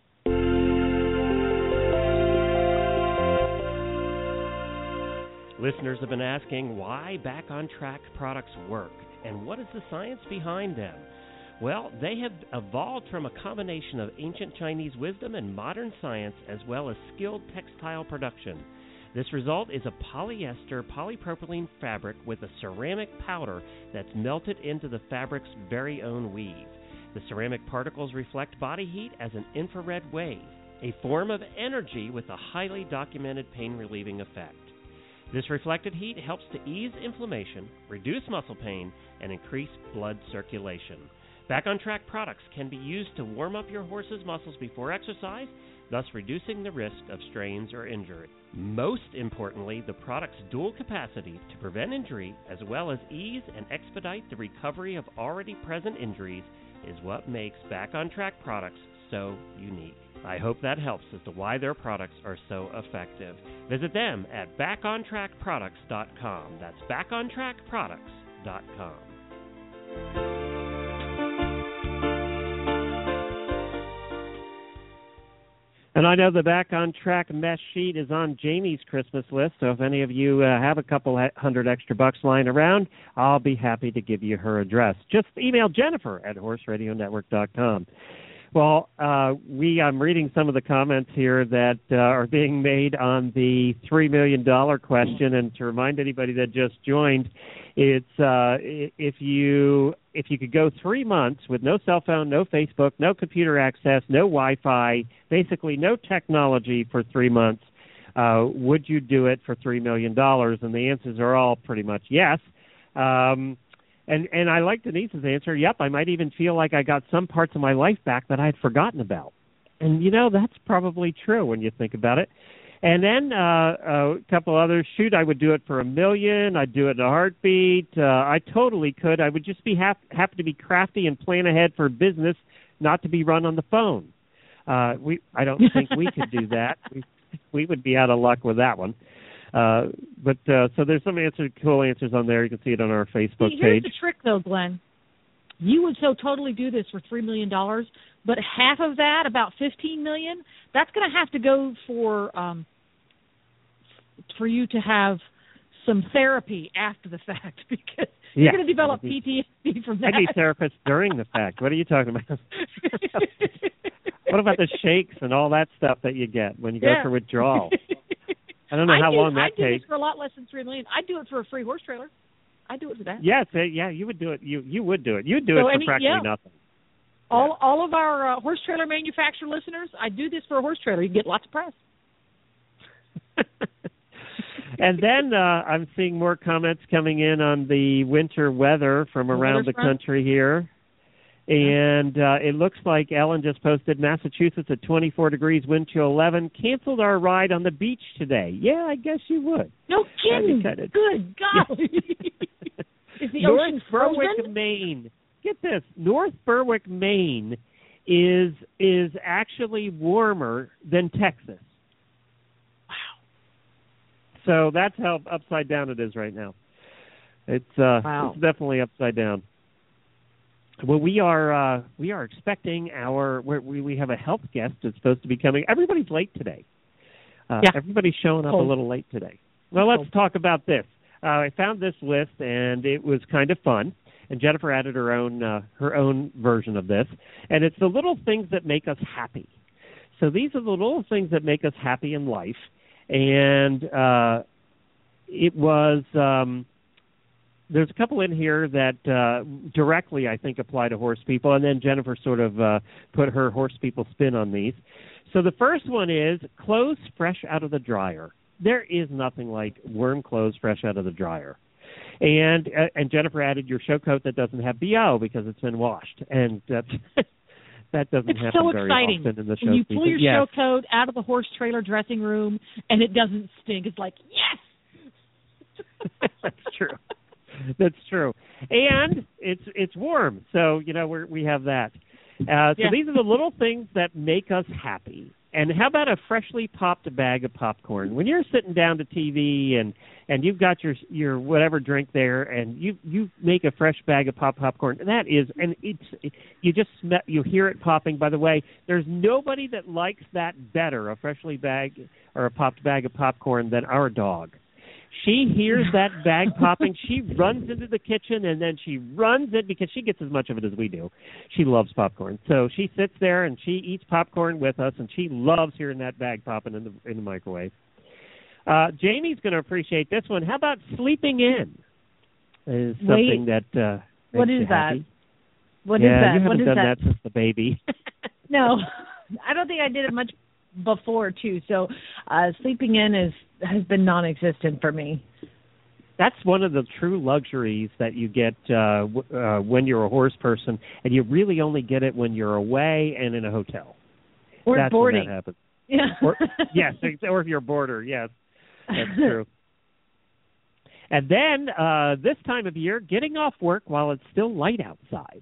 Listeners have been asking why Back on Track products work and what is the science behind them. Well, they have evolved from a combination of ancient Chinese wisdom and modern science, as well as skilled textile production. This result is a polyester polypropylene fabric with a ceramic powder that's melted into the fabric's very own weave. The ceramic particles reflect body heat as an infrared wave, a form of energy with a highly documented pain-relieving effect. This reflected heat helps to ease inflammation, reduce muscle pain, and increase blood circulation. Back on Track products can be used to warm up your horse's muscles before exercise, thus reducing the risk of strains or injury. Most importantly, the product's dual capacity to prevent injury as well as ease and expedite the recovery of already present injuries is what makes Back on Track products so unique. I hope that helps as to why their products are so effective. Visit them at backontrackproducts.com. That's backontrackproducts.com. And I know the Back on Track mesh sheet is on Jamie's Christmas list, so if any of you have a couple $100 extra bucks lying around, I'll be happy to give you her address. Just email Jennifer at horseradionetwork.com. Well, I'm reading some of the comments here that are being made on the $3 million question, and to remind anybody that just joined, it's if you could go 3 months with no cell phone, no Facebook, no computer access, no Wi-Fi, basically no technology for 3 months, would you do it for $3 million? And the answers are all pretty much yes. And I like Denise's answer. Yep, I might even feel like I got some parts of my life back that I had forgotten about. And, that's probably true when you think about it. And then a couple others. Shoot, I would do it for $1 million. I'd do it in a heartbeat. I totally could. I would just have to be crafty and plan ahead for business, not to be run on the phone. I don't think we could do that. We would be out of luck with that one. But so there's some cool answers on there. You can see it on our Facebook page. Here's the trick, though, Glenn. You would so totally do this for $3 million, but half of that, about $15 million, that's going to have to go for you to have some therapy after the fact, because you're going to develop PTSD from that. I need therapists during the fact. What are you talking about? What about the shakes and all that stuff that you get when you go for withdrawal? I don't know how long that takes. I do this for a lot less than $3 million. I'd do it for a free horse trailer. I'd do it for that. Yes, you would do it. You would do it. You'd do it for practically nothing. All of our horse trailer manufacturer listeners, I do this for a horse trailer. You get lots of press. And then I'm seeing more comments coming in on the winter weather from around the country here. And it looks like Ellen just posted Massachusetts at 24 degrees, wind chill 11. Canceled our ride on the beach today. Yeah, I guess you would. No kidding. Good golly. Is the ocean frozen? North Berwick, Maine. Get this. North Berwick, Maine is actually warmer than Texas. Wow. So that's how upside down it is right now. It's it's definitely upside down. Well, we are expecting we have a health guest that's supposed to be coming. Everybody's late today. Everybody's showing up a little late today. Well, let's talk about this. I found this list, and it was kind of fun. And Jennifer added her own version of this. And it's the little things that make us happy. So these are the little things that make us happy in life. And it was... there's a couple in here that directly, I think, apply to horse people, and then Jennifer sort of put her horse people spin on these. So the first one is clothes fresh out of the dryer. There is nothing like warm clothes fresh out of the dryer. And Jennifer added your show coat that doesn't have BO because it's been washed, and that doesn't happen very often in the show season. When you pull your show coat out of the horse trailer dressing room and it doesn't stink, it's like, yes! That's true. That's true, and it's warm, so we have that. So these are the little things that make us happy. And how about a freshly popped bag of popcorn? When you're sitting down to TV and you've got your whatever drink there, and you make a fresh bag of popcorn, that is, and you just you hear it popping. By the way, there's nobody that likes that better, a freshly popped bag of popcorn, than our dog. She hears that bag popping. She runs into the kitchen, and then she runs in because she gets as much of it as we do. She loves popcorn. So she sits there, and she eats popcorn with us, and she loves hearing that bag popping in the microwave. Jamie's going to appreciate this one. How about sleeping in? Is something that what makes is you that? happy. What is that? You haven't what is done that since the baby. No, I don't think I did it much before too. So sleeping in has been non-existent for me. That's one of the true luxuries that you get when you're a horse person, and you really only get it when you're away and in a hotel. Or That's boarding. When that happens. Yeah. Yes, or if you're a boarder, yes. That's true. And then this time of year, getting off work while it's still light outside.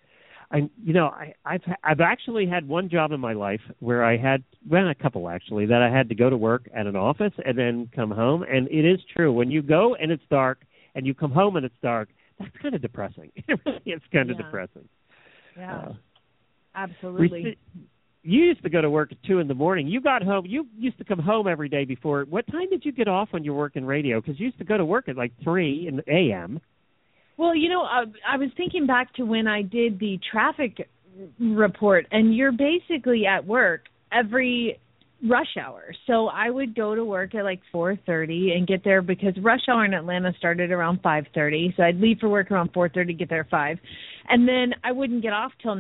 I've actually had one job in my life where I had, well, a couple actually, that I had to go to work at an office and then come home. And it is true, when you go and it's dark and you come home and it's dark, that's kind of depressing. It's kind of depressing. Yeah, absolutely. You used to go to work at 2 a.m. You got home. You used to come home every day before. What time did you get off when you were working radio? Because you used to go to work at like 3 a.m. Well, I was thinking back to when I did the traffic report, and you're basically at work every rush hour. So I would go to work at like 4:30 and get there because rush hour in Atlanta started around 5:30. So I'd leave for work around 4:30, get there at 5. And then I wouldn't get off till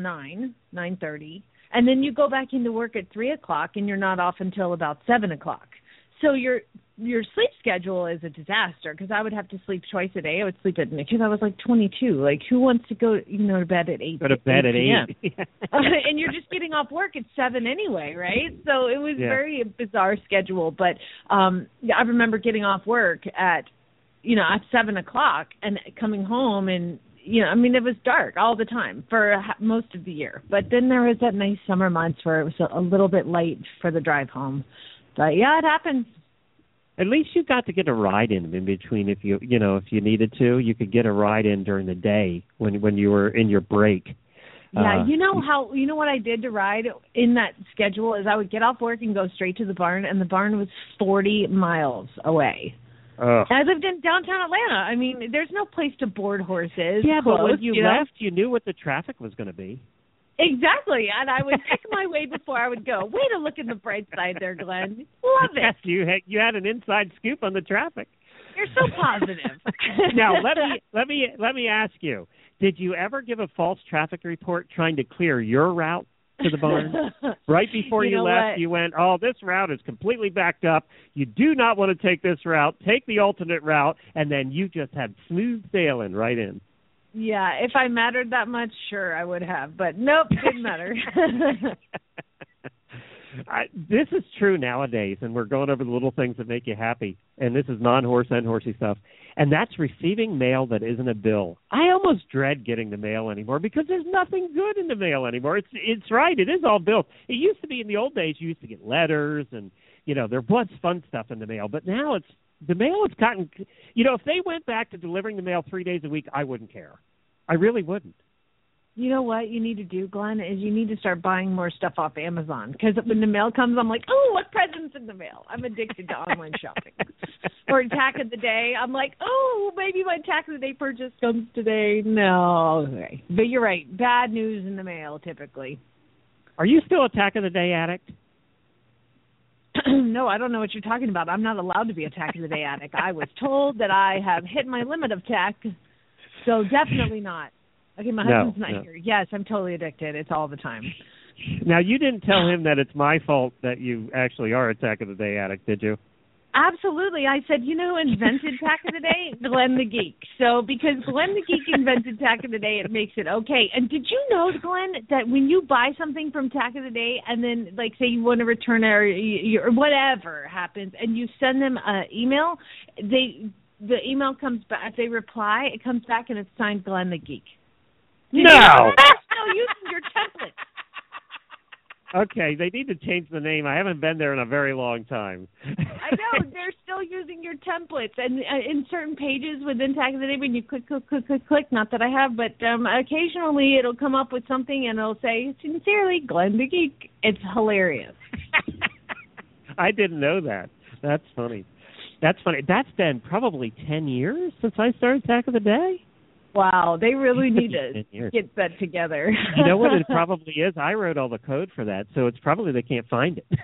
9:30. And then you go back into work at 3 o'clock, and you're not off until about 7 o'clock. So your sleep schedule is a disaster because I would have to sleep twice a day. I would sleep at night because I was like 22. Like, who wants to go to bed at 8? Go to bed at 8. And you're just getting off work at 7 anyway, right? So it was very bizarre schedule. But I remember getting off work at 7 o'clock and coming home and, it was dark all the time for most of the year. But then there was that nice summer months where it was a little bit late for the drive home. But yeah, it happens. At least you got to get a ride in between. If you needed to, you could get a ride in during the day when you were in your break. Yeah, what I did to ride in that schedule is I would get off work and go straight to the barn, and the barn was 40 miles away. I lived in downtown Atlanta. I mean, there's no place to board horses. Yeah, close, but when you left, you knew what the traffic was going to be. Exactly, and I would pick my way before I would go. Way to look at the bright side there, Glenn. Love it. Yes, you had an inside scoop on the traffic. You're so positive. Now let me ask you: did you ever give a false traffic report trying to clear your route to the barn? Right before you left, you went, "Oh, this route is completely backed up. You do not want to take this route. Take the alternate route," and then you just had smooth sailing right in. Yeah, if I mattered that much, sure, I would have. But nope, didn't matter. This is true nowadays, and we're going over the little things that make you happy. And this is non-horse and horsey stuff. And that's receiving mail that isn't a bill. I almost dread getting the mail anymore because there's nothing good in the mail anymore. It's right. It is all bills. It used to be in the old days you used to get letters and, there was fun stuff in the mail. But now the mail has gotten, if they went back to delivering the mail 3 days a week, I wouldn't care. I really wouldn't. You know what you need to do, Glenn, is you need to start buying more stuff off Amazon. Because when the mail comes, I'm like, oh, what present's in the mail? I'm addicted to online shopping. Or Attack of the Day. I'm like, oh, maybe my Attack of the Day purchase comes today. No. Okay. But you're right. Bad news in the mail, typically. Are you still Attack of the Day addict? No, I don't know what you're talking about. I'm not allowed to be Attack of the Day addict. I was told that I have hit my limit of tech, so definitely not. Okay, my husband's not here. Yes, I'm totally addicted. It's all the time. Now, you didn't tell him that it's my fault that you actually are Attack of the Day addict, did you? Absolutely. I said, who invented Attack of the Day? Glenn the Geek. So because Glenn the Geek invented Attack of the Day, it makes it okay. And did you know, Glenn, that when you buy something from Attack of the Day and then, like, say you want to return it or whatever happens, and you send them an email, the email comes back. If they reply, it comes back and it's signed Glenn the Geek. No! Still using your template. Okay, they need to change the name. I haven't been there in a very long time. I know. They're still using your templates. And in certain pages within Attack of the Day, when you click, not that I have, but occasionally it'll come up with something and it'll say, sincerely, Glenn the Geek. It's hilarious. I didn't know that. That's funny. That's funny. That's been probably 10 years since I started Tack of the Day. Wow, they really need to get that together. You know what it probably is? I wrote all the code for that, so it's probably they can't find it.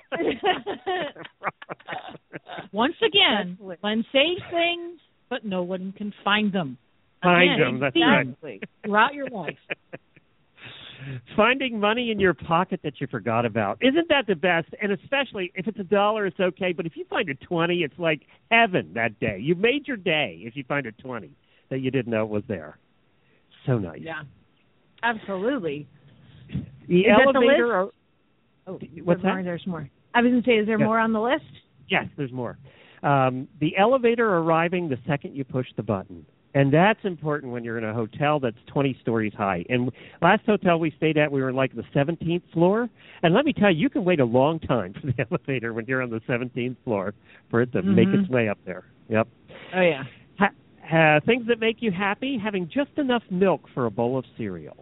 Once again, Len saves things, but no one can find them. Find them, that's right. Throughout your life. Finding money in your pocket that you forgot about. Isn't that the best? And especially if it's $1, it's okay. But if you find a 20, it's like heaven that day. You made your day if you find a 20 that you didn't know was there. So nice. Yeah, absolutely. The elevator. What's that? There's more. I was going to say, is there more on the list? Yes, there's more. The elevator arriving the second you push the button. And that's important when you're in a hotel that's 20 stories high. And last hotel we stayed at, we were in like the 17th floor. And let me tell you, you can wait a long time for the elevator when you're on the 17th floor for it to make its way up there. Yep. Oh, yeah. Things that make you happy, having just enough milk for a bowl of cereal.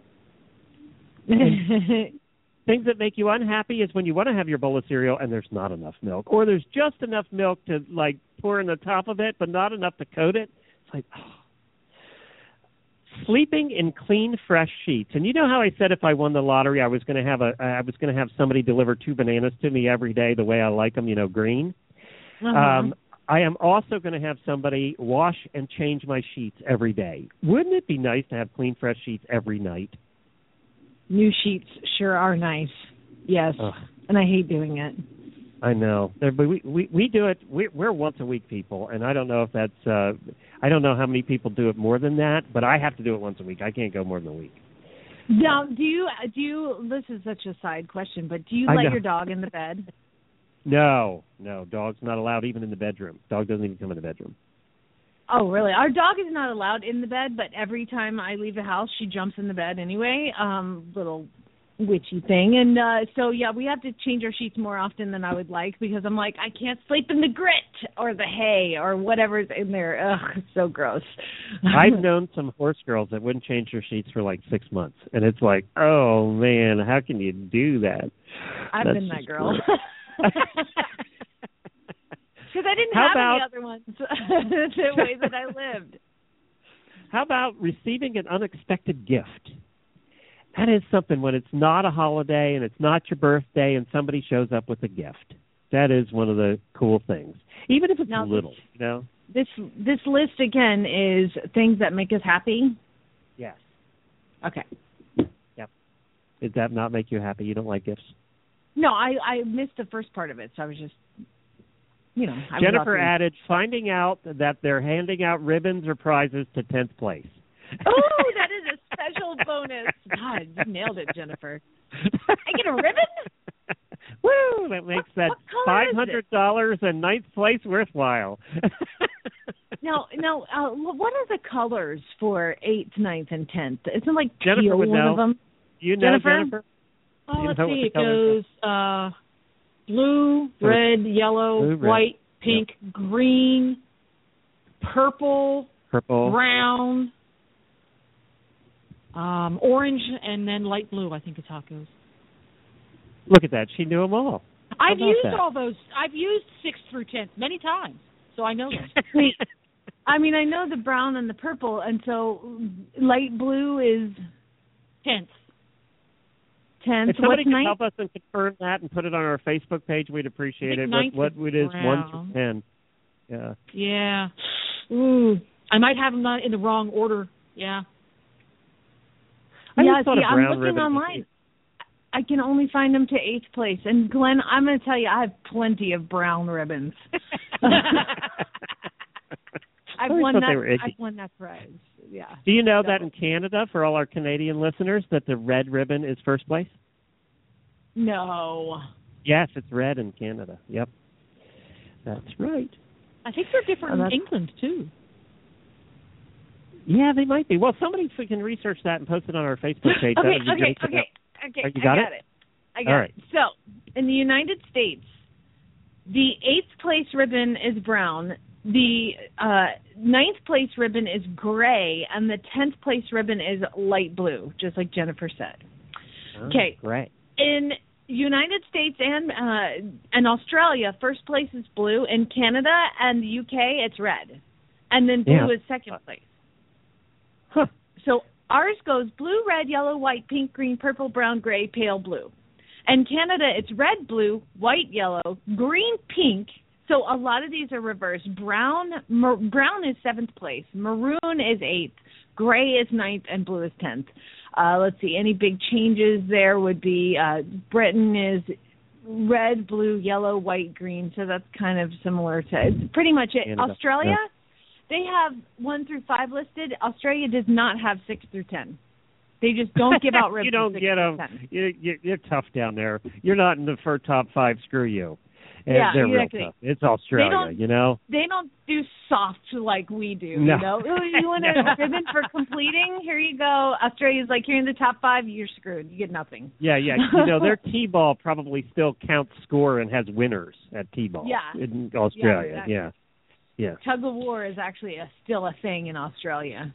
Things that make you unhappy is when you want to have your bowl of cereal and there's not enough milk. Or there's just enough milk to, like, pour in the top of it, but not enough to coat it. It's like, oh. Sleeping in clean, fresh sheets. And you know how I said if I won the lottery, I was going to have somebody deliver 2 bananas to me every day the way I like them, green. I am also going to have somebody wash and change my sheets every day. Wouldn't it be nice to have clean, fresh sheets every night? New sheets sure are nice. Yes, and I hate doing it. I know, but we do it. We're once a week people, and I don't know if that's. I don't know how many people do it more than that, but I have to do it once a week. I can't go more than a week. Now, do you? This is such a side question, but do you let your dog in the bed? No, dog's not allowed even in the bedroom. Dog doesn't even come in the bedroom. Oh, really? Our dog is not allowed in the bed, but every time I leave the house, she jumps in the bed anyway. Little witchy thing. And so, yeah, we have to change our sheets more often than I would like because I'm like, I can't sleep in the grit or the hay or whatever's in there. Ugh, it's so gross. I've known some horse girls that wouldn't change their sheets for like 6 months. And it's like, oh, man, how can you do that? I've been that girl. Because I didn't have any other ones the way that I lived. How about receiving an unexpected gift? That is something when it's not a holiday and it's not your birthday and somebody shows up with a gift. That is one of the cool things, even if it's little, This list, again, is things that make us happy? Yes. Okay. Yep. Did that not make you happy? You don't like gifts? No, I missed the first part of it, so I was just, Jennifer added, finding out that they're handing out ribbons or prizes to 10th place. Oh, that is a special bonus. God, you nailed it, Jennifer. I get a ribbon? Woo! That makes that $500 and 9th place worthwhile. Now, what are the colors for 8th, 9th, and 10th? Isn't like Jennifer teal would one know. of them? You know, Jennifer? Oh, let's see. It goes blue, red, yellow, white, pink, green, purple, brown, orange, and then light blue, I think is how it goes. Look at that. She knew them all. I've used all those. I've used 6th through 10th many times, so I know them. I mean, I know the brown and the purple, and so light blue is 10th. If somebody could help us and confirm that and put it on our Facebook page, we'd appreciate it. What it is, 1 through 10. Yeah. Yeah. Ooh, I might have them in the wrong order. Yeah. I'm looking online. I can only find them to 8th place. And Glenn, I'm going to tell you, I have plenty of brown ribbons. I've won that prize. Yeah. Do you know that in Canada, for all our Canadian listeners, that the red ribbon is first place? No. Yes, it's red in Canada. Yep. That's right. I think they're different in England, too. Yeah, they might be. Well, somebody can research that and post it on our Facebook page. Okay. You got it? I got it. So, in the United States, the 8th place ribbon is brown. The 9th place ribbon is gray, and the 10th place ribbon is light blue, just like Jennifer said. Okay. Great. In United States and Australia, first place is blue. In Canada and the UK, it's red. And then blue is second place. Huh. So ours goes blue, red, yellow, white, pink, green, purple, brown, gray, pale blue. In Canada, it's red, blue, white, yellow, green, pink. So a lot of these are reversed. Brown is 7th place. Maroon is 8th. Gray is 9th, and blue is 10th. Let's see. Any big changes there would be Britain is red, blue, yellow, white, green. So that's kind of similar to it's pretty much it. Canada. Australia, they have 1 through 5 listed. Australia does not have 6 through 10. They just don't give out ribbons. You don't get them. You're tough down there. You're not in the top 5. Screw you. Yeah, they're exactly. real tough. It's Australia, you know. They don't do soft like we do. No. You know, you want a ribbon for completing? Here you go. Australia's like, you're in the top 5. You're screwed. You get nothing. Yeah. You know, their T-ball probably still counts score and has winners at T-ball. Yeah. In Australia. Exactly. Yeah. Tug of war is actually still a thing in Australia.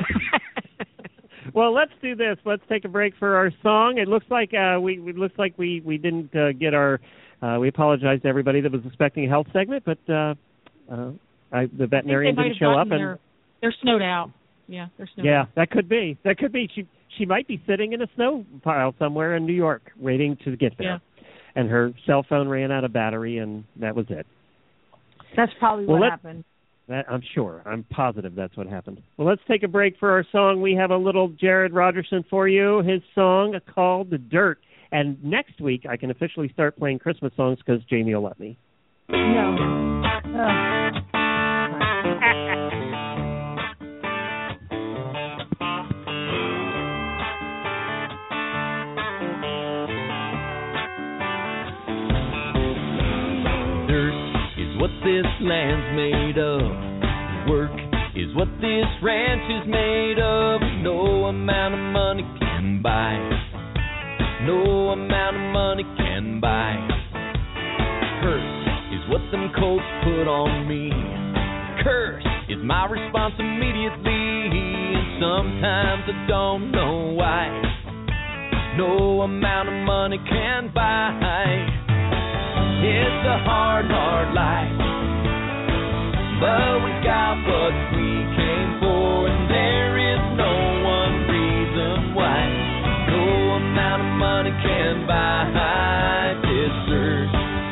Well, let's do this. Let's take a break for our song. It looks like we didn't get our. We apologize to everybody that was expecting a health segment, but the veterinarian didn't show up, and they're snowed out. Yeah, they're snowed out. Yeah, that could be. She might be sitting in a snow pile somewhere in New York, waiting to get there. Yeah. And her cell phone ran out of battery, and that was it. That's probably what happened. I'm sure. I'm positive that's what happened. Well, let's take a break for our song. We have a little Jared Rogerson for you. His song called "The Dirt." And next week, I can officially start playing Christmas songs because Jamie will let me. No. Dirt is what this land's made of. Work is what this ranch is made of. No amount of money can buy. No amount of money can buy. Curse is what them colts put on me. Curse is my response immediately. And sometimes I don't know why. No amount of money can buy. It's a hard, hard life. But we got what we came for, and there is no one reason why. No amount of money can buy this dirt.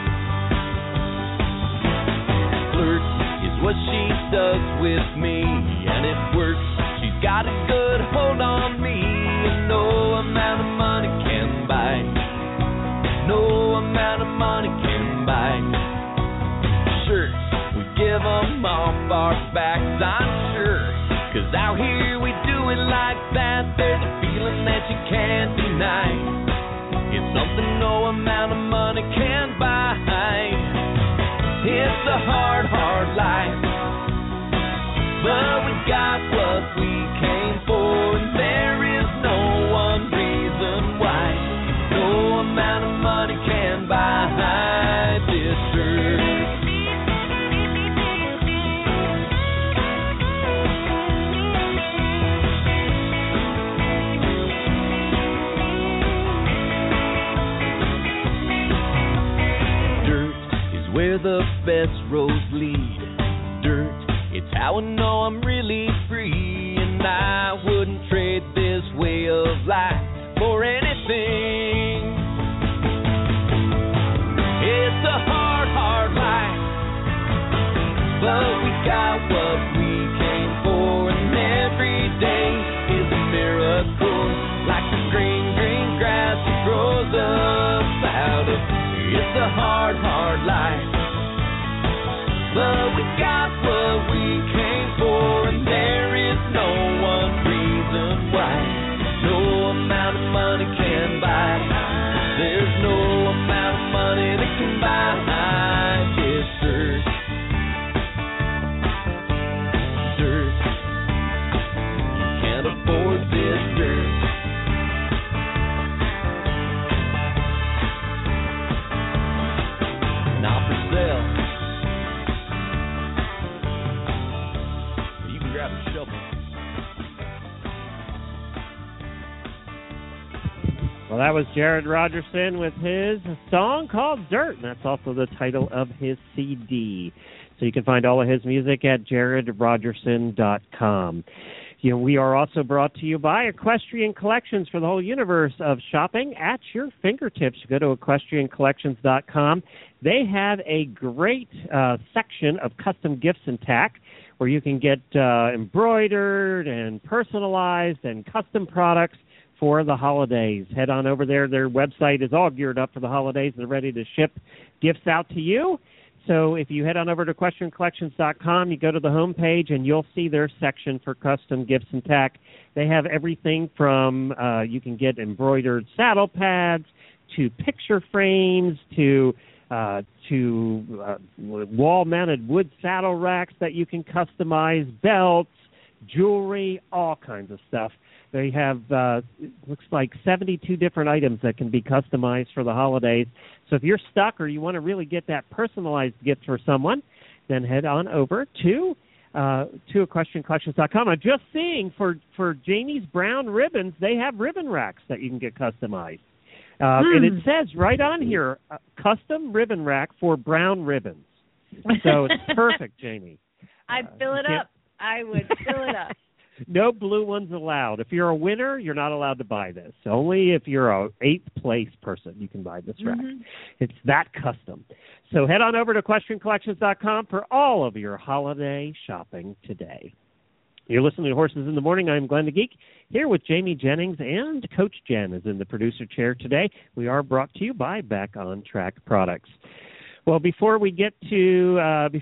Flirt is what she does with me, and it works. She's got a good hold on me, and no amount of money can buy. No amount of money can buy. Shirts, we give them off our backs, I'm sure. 'Cause out here we do it like that. There's a feeling that you can't deny. It's something no amount of money can buy. It's a hard, hard life. But we got what we came for, and there is no one reason why. No amount of money can buy this dirt. Where the best roads lead. Dirt, it's how I know I'm really free. And I wouldn't trade this way of life for anything. It's a hard, hard life, but we got what we came for. And every day is a miracle, like the green, green grass that grows up out of. It's a hard, hard life. But we got what we came for, and there is no one reason why. No amount of money can buy. There's no amount of money that can buy this dirt. Dirt. You can't afford this dirt. Not for sale. Grab a shovel. Well, that was Jared Rogerson with his song called Dirt, and that's also the title of his CD. So you can find all of his music at jaredrogerson.com. You know, we are also brought to you by Equestrian Collections for the whole universe of shopping at your fingertips. You go to equestriancollections.com. They have a great section of custom gifts and tack where you can get embroidered and personalized and custom products for the holidays. Head on over there. Their website is all geared up for the holidays. They're ready to ship gifts out to you. So if you head on over to equestriancollections.com, you go to the home page, and you'll see their section for custom gifts and tack. They have everything from you can get embroidered saddle pads to picture frames to wall-mounted wood saddle racks that you can customize, belts, jewelry, all kinds of stuff. They have, looks like 72 different items that can be customized for the holidays. So if you're stuck or you want to really get that personalized gift for someone, then head on over to equestriancollections.com. I'm just seeing for Janie's brown ribbons, they have ribbon racks that you can get customized. And it says right on here, custom ribbon rack for brown ribbons. So it's perfect, Janie. I'd fill it up. I would fill it up. No blue ones allowed. If you're a winner, you're not allowed to buy this. Only if you're a 8th place person, you can buy this rack. It's that custom. So head on over to equestriancollections.com for all of your holiday shopping today. You're listening to Horses in the Morning. I'm Glenn the Geek, here with Jamie Jennings, and Coach Jen is in the producer chair today. We are brought to you by Back on Track Products. Well, before we get to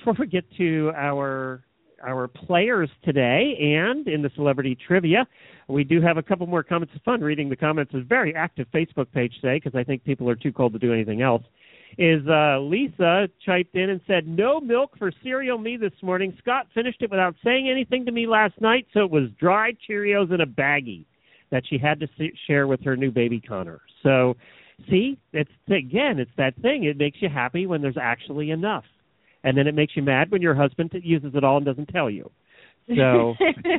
our players today and in the celebrity trivia, we do have a couple more comments. It's fun reading the comments. It's a very active Facebook page today because I think people are too cold to do anything else. Lisa chiped in and said, no milk for cereal me this morning. Scott finished it without saying anything to me last night, so it was dried Cheerios in a baggie that she had to share with her new baby Connor. So, see, it's that thing. It makes you happy when there's actually enough. And then it makes you mad when your husband uses it all and doesn't tell you. So,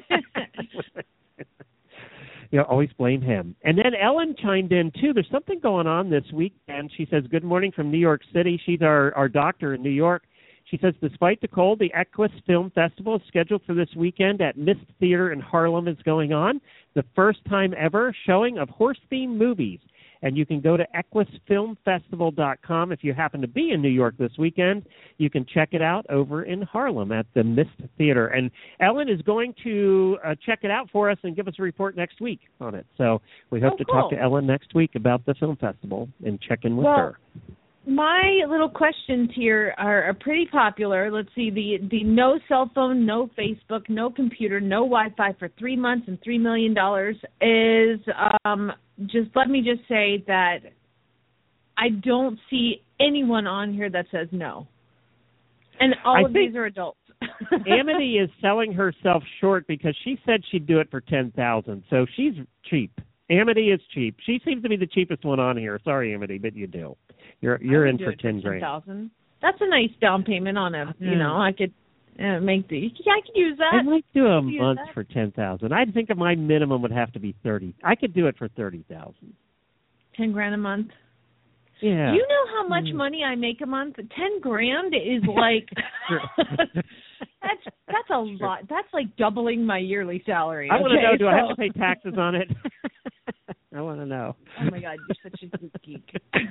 always blame him. And then Ellen chimed in, too. There's something going on this weekend. She says, good morning from New York City. She's our doctor in New York. She says, despite the cold, the Equus Film Festival is scheduled for this weekend at Mist Theater in Harlem is going on. The first time ever showing of horse-themed movies. And you can go to equusfilmfestival.com. If you happen to be in New York this weekend, you can check it out over in Harlem at the Mist Theater. And Ellen is going to check it out for us and give us a report next week on it. So we hope to talk to Ellen next week about the film festival and check in with her. My little questions here are pretty popular. Let's see, the no cell phone, no Facebook, no computer, no Wi-Fi for 3 months and $3 million is just let me just say that I don't see anyone on here that says no. And all of these are adults. Amity is selling herself short because she said she'd do it for $10,000. So she's cheap. Amity is cheap. She seems to be the cheapest one on here. Sorry, Amity, but you do. You're in for $10,000. That's a nice down payment on a. I could make the. Yeah, I could use that. I might do a month for $10,000. I'd think my minimum would have to be $30,000. I could do it for $30,000. $10,000 a month. Yeah. Do you know how much money I make a month? $10,000 is like. that's a lot. That's like doubling my yearly salary. I want to know. Do I have to pay taxes on it? I want to know. Oh my God, you're such a good geek.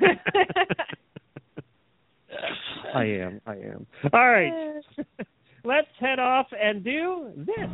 I am. All right. Let's head off and do this.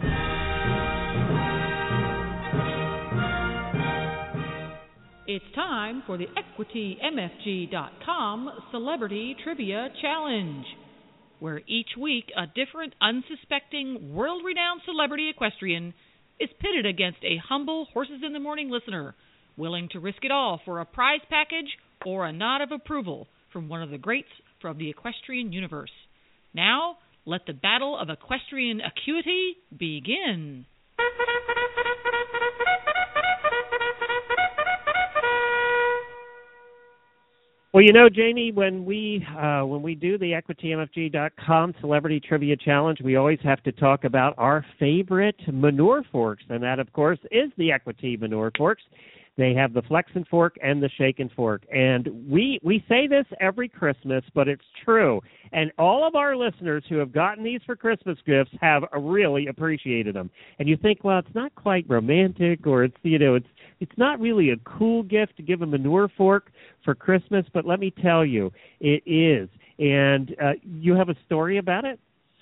It's time for the EquityMFG.com Celebrity Trivia Challenge, where each week a different unsuspecting, world-renowned celebrity equestrian is pitted against a humble Horses in the Morning listener willing to risk it all for a prize package or a nod of approval from one of the greats from the equestrian universe. Now, let the battle of equestrian acuity begin. Well, Jamie, when we do the EquityMFG.com Celebrity Trivia Challenge, we always have to talk about our favorite manure forks, and that, of course, is the Equity Manure Forks. They have the Flex and Fork and the Shake and Fork. And we say this every Christmas, but it's true. And all of our listeners who have gotten these for Christmas gifts have really appreciated them. And you think, well, it's not quite romantic, or it's not really a cool gift to give a manure fork for Christmas, but let me tell you, it is. And you have a story about it?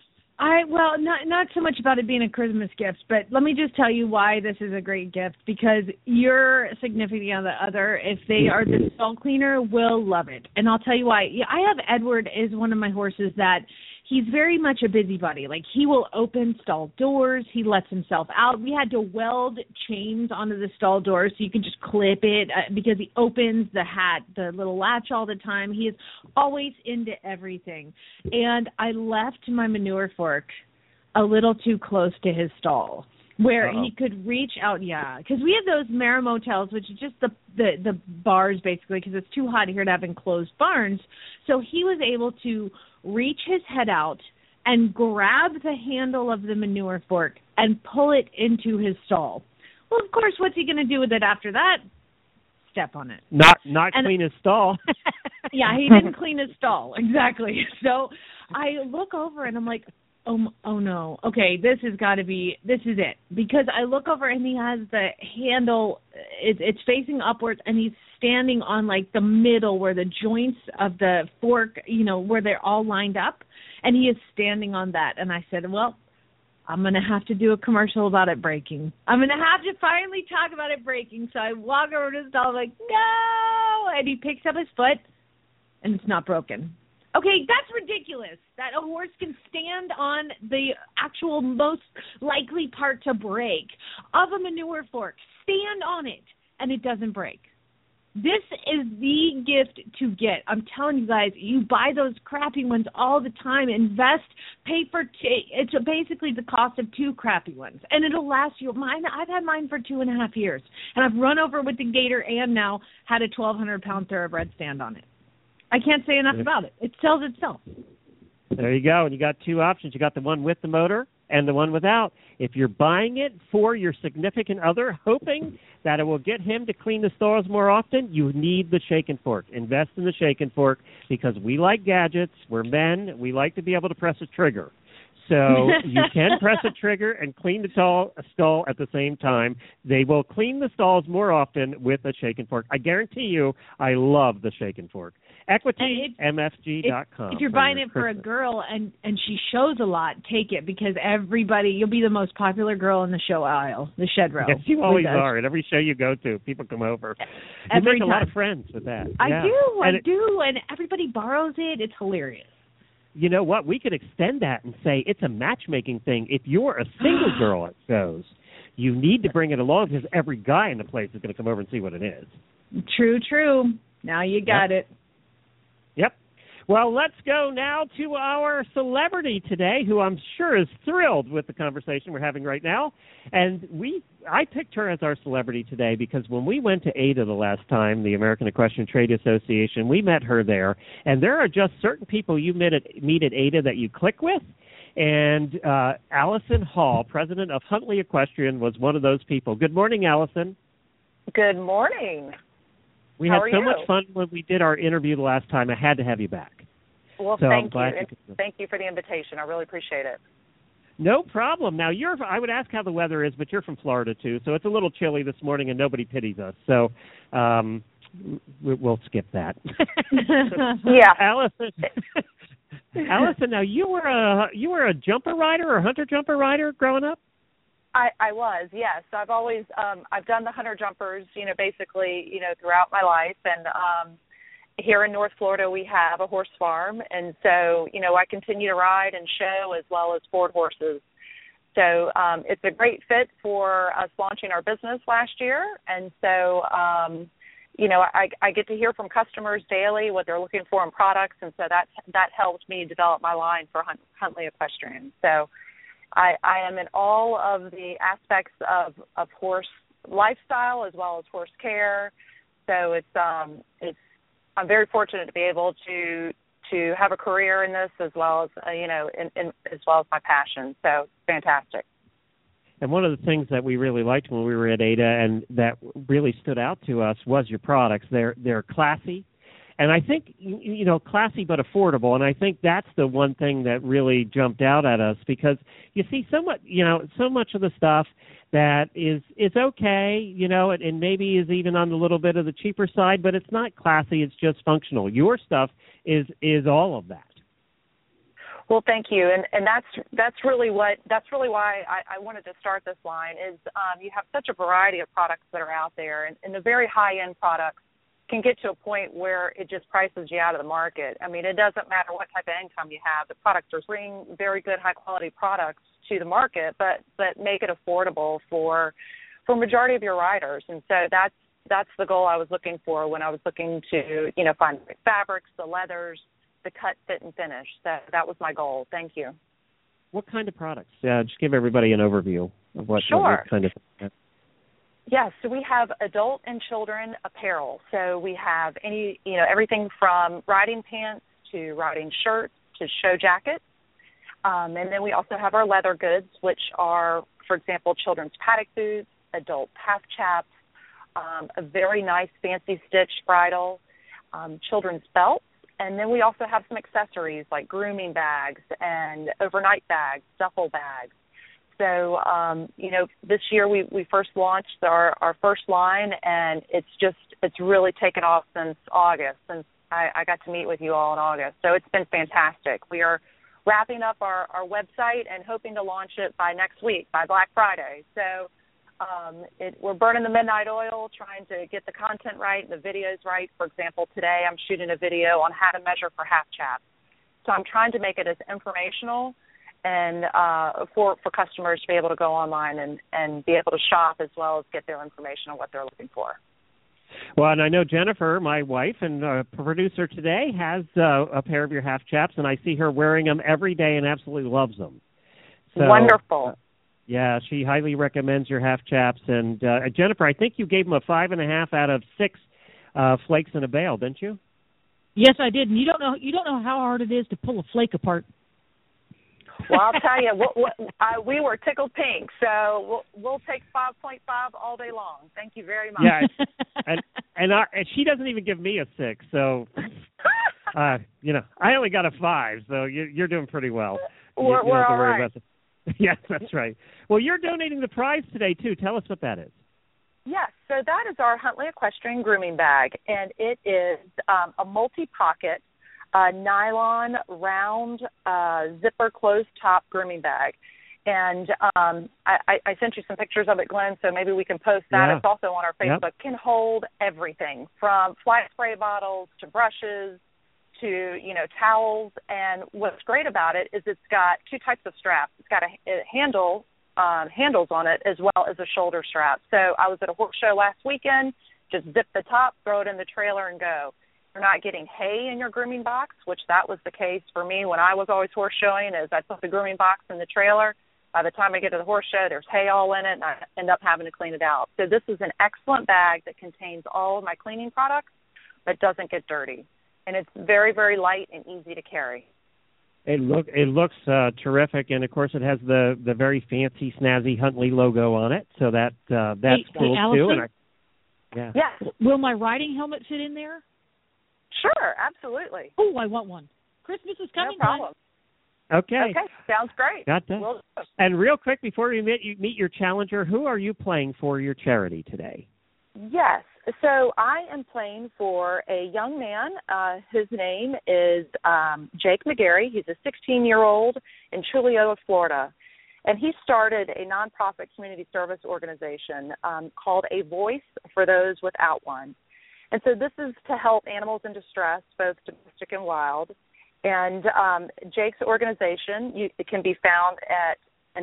Not so much about it being a Christmas gift, but let me just tell you why this is a great gift, because your significant other, if they are the stall cleaner, will love it. And I'll tell you why. I have Edward is one of my horses that he's very much a busybody. Like, he will open stall doors. He lets himself out. We had to weld chains onto the stall door so you can just clip it because he opens the little latch all the time. He is always into everything. And I left my manure fork a little too close to his stall where he could reach out, because we have those Mara motels, which is just the bars basically, because it's too hot here to have enclosed barns. So he was able to reach his head out and grab the handle of the manure fork and pull it into his stall. Well, of course, what's he going to do with it after that? Step on it. Not clean his stall. Yeah, he didn't clean his stall. Exactly. So I look over and I'm like, oh no. Okay, this is it. Because I look over and he has the handle, it's facing upwards, and he's standing on like the middle where the joints of the fork, where they're all lined up, and he is standing on that. And I said, well, I'm going to have to do a commercial about it breaking. I'm going to have to finally talk about it breaking. So I walk over to his stall, I'm like, no! And he picks up his foot, and it's not broken. Okay, that's ridiculous that a horse can stand on the actual most likely part to break of a manure fork, stand on it, and it doesn't break. This is the gift to get. I'm telling you guys, you buy those crappy ones all the time. Invest, pay for it's basically the cost of 2 crappy ones, and it'll last you. I've had mine for 2.5 years, and I've run over with the gator and now had a 1,200-pound thoroughbred stand on it. I can't say enough about it. It sells itself. There you go. And you got 2 options. You got the one with the motor and the one without. If you're buying it for your significant other, hoping that it will get him to clean the stalls more often, you need the Shake and Fork. Invest in the Shake and Fork, because we like gadgets. We're men. We like to be able to press a trigger. So you can press a trigger and clean the stall at the same time. They will clean the stalls more often with a Shake and Fork. I guarantee you, I love the Shake and Fork. EquityMFG.com. If you're buying it for a girl and she shows a lot, take it, because you'll be the most popular girl in the show aisle, the shed row. Yes, you always are. At every show you go to, people come over. You make a lot of friends with that. I do, and everybody borrows it. It's hilarious. You know what? We could extend that and say it's a matchmaking thing. If you're a single girl at shows, you need to bring it along, because every guy in the place is going to come over and see what it is. True. Now you got it. Yep. Well, let's go now to our celebrity today, who I'm sure is thrilled with the conversation we're having right now. And I picked her as our celebrity today because when we went to ADA the last time, the American Equestrian Trade Association, we met her there. And there are just certain people you meet at ADA that you click with. And Allison Hall, president of Huntley Equestrian, was one of those people. Good morning, Allison. Good morning. We had so much fun when we did our interview the last time. I had to have you back. Well, thank you. And thank you for the invitation. I really appreciate it. No problem. Now, I would ask how the weather is, but you're from Florida, too, so it's a little chilly this morning, and nobody pities us. So we'll skip that. Yeah. Allison, now, you were a jumper rider or hunter jumper rider growing up? I was, yes. I've always I've done the hunter jumpers, basically, throughout my life. And here in North Florida, we have a horse farm. And so, I continue to ride and show as well as board horses. So it's a great fit for us launching our business last year. And so, I get to hear from customers daily what they're looking for in products. And so that helped me develop my line for Huntley Equestrian. So I am in all of the aspects of horse lifestyle as well as horse care. So I'm very fortunate to be able to have a career in this as well as as well as my passion. So fantastic. And one of the things that we really liked when we were at ADA and that really stood out to us was your products. They're classy. And I think, classy but affordable. And I think that's the one thing that really jumped out at us, because you see so much of the stuff that is okay, and maybe is even on the little bit of the cheaper side, but it's not classy. It's just functional. Your stuff is all of that. Well, thank you, and that's really why I wanted to start this line. Is you have such a variety of products that are out there, and the very high end products can get to a point where it just prices you out of the market. I mean, it doesn't matter what type of income you have. The products are bringing very good, high-quality products to the market, but make it affordable for majority of your riders. And so that's the goal I was looking for when I was looking to, find the fabrics, the leathers, the cut, fit, and finish. That was my goal. Thank you. What kind of products? Just give everybody an overview of what kind of. Yes, so we have adult and children apparel. So we have everything from riding pants to riding shirts to show jackets. And then we also have our leather goods, which are, for example, children's paddock boots, adult half chaps, a very nice fancy stitched bridle, children's belts. And then we also have some accessories like grooming bags and overnight bags, duffel bags. So, this year we first launched our first line, and it's really taken off since August, since I got to meet with you all in August. So it's been fantastic. We are wrapping up our website and hoping to launch it by next week, by Black Friday. So we're burning the midnight oil, trying to get the content right and the videos right. For example, today I'm shooting a video on how to measure for half chaps. So I'm trying to make it as informational and for customers to be able to go online and be able to shop as well as get their information on what they're looking for. Well, and I know Jennifer, my wife and producer today, has a pair of your half chaps, and I see her wearing them every day and absolutely loves them. So, wonderful. Yeah, she highly recommends your half chaps. And Jennifer, I think you gave them a 5.5 out of 6 flakes in a bale, didn't you? Yes, I did. And you don't know how hard it is to pull a flake apart. Well, I'll tell you, we were tickled pink, so we'll take 5.5 all day long. Thank you very much. Yeah, and she doesn't even give me a 6, so I only got a 5, so you're doing pretty well. We're all right. Yes, that's right. Well, you're donating the prize today too. Tell us what that is. Yes, so that is our Huntley Equestrian grooming bag, and it is a multi-pocket nylon round zipper closed top grooming bag. And I sent you some pictures of it, Glenn, so maybe we can post that. Yeah. It's also on our Facebook. Yep. Can hold everything from fly spray bottles to brushes to, towels. And what's great about it is it's got 2 types of straps. It's got a handles on it as well as a shoulder strap. So I was at a horse show last weekend, just zip the top, throw it in the trailer and go. You're not getting hay in your grooming box, which that was the case for me when I was always horse showing, is I put the grooming box in the trailer. By the time I get to the horse show, there's hay all in it, and I end up having to clean it out. So this is an excellent bag that contains all of my cleaning products but doesn't get dirty. And it's very, very light and easy to carry. It looks terrific, and of course it has the very fancy, snazzy Huntley logo on it, so that's cool too. And Yes. Will my riding helmet fit in there? Sure, absolutely. Oh, I want one. Christmas is coming. No problem. Okay, sounds great. Got that. And real quick, before you meet your challenger, who are you playing for your charity today? Yes. So I am playing for a young man. His name is Jake McGarry. He's a 16-year-old in Chulio, Florida. And he started a nonprofit community service organization called A Voice for Those Without One. And so this is to help animals in distress, both domestic and wild. And Jake's organization, it can be found at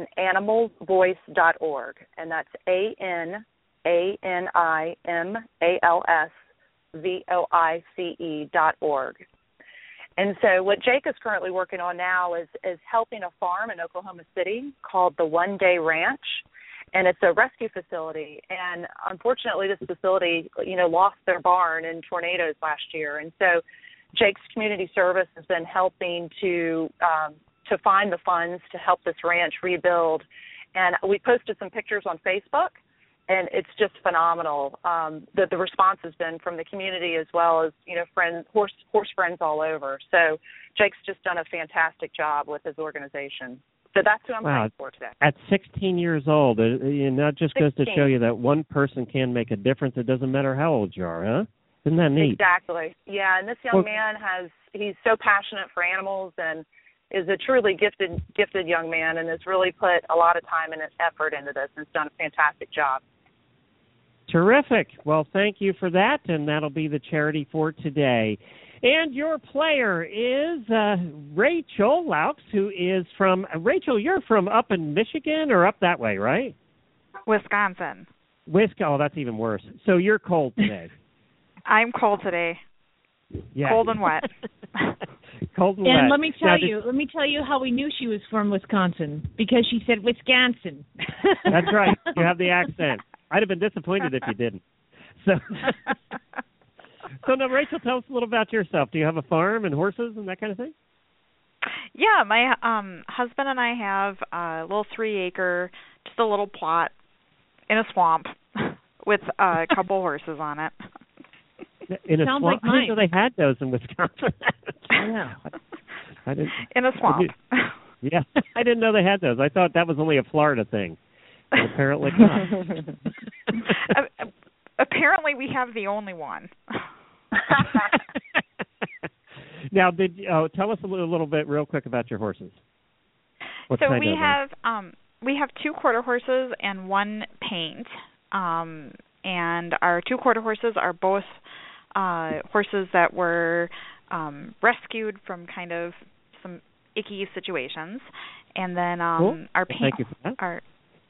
animalsvoice.org, and that's ANIMALSVOICE.org. And so what Jake is currently working on now is helping a farm in Oklahoma City called the One Day Ranch, and it's a rescue facility. And unfortunately, this facility, lost their barn in tornadoes last year. And so Jake's community service has been helping to find the funds to help this ranch rebuild And we posted some pictures on Facebook, and it's just phenomenal. The response has been from the community as well as, friends, horse friends all over. So Jake's just done a fantastic job with his organization. So that's who I'm praying for today. At 16 years old, that just goes to show you that one person can make a difference. It doesn't matter how old you are, huh? Isn't that neat? Exactly. Yeah, and this young man he's so passionate for animals and is a truly gifted young man and has really put a lot of time and effort into this and has done a fantastic job. Terrific. Well, thank you for that, and that'll be the charity for today. And your player is Rachel Laux, who is from Rachel, you're from up in Michigan or up that way, right? Wisconsin. Oh, that's even worse. So you're cold today. I'm cold today. Yeah. Cold and wet. Cold and wet. And let me tell you how we knew she was from Wisconsin, because she said Wisconsin. That's right. You have the accent. I'd have been disappointed if you didn't. So now, Rachel, tell us a little about yourself. Do you have a farm and horses and that kind of thing? Yeah, my husband and I have a little 3-acre, just a little plot in a swamp with a couple horses on it. In a Sounds swamp? like mine. I didn't know they had those in Wisconsin. Yeah. I didn't. In a swamp. Yeah, I didn't know they had those. I thought that was only a Florida thing. But apparently not. Apparently we have the only one. Now, tell us a little bit real quick about your horses. So we have 2 quarter horses and 1 paint. And our 2 quarter horses are both horses that were rescued from kind of some icky situations. And then cool. Our paint. Thank you for that.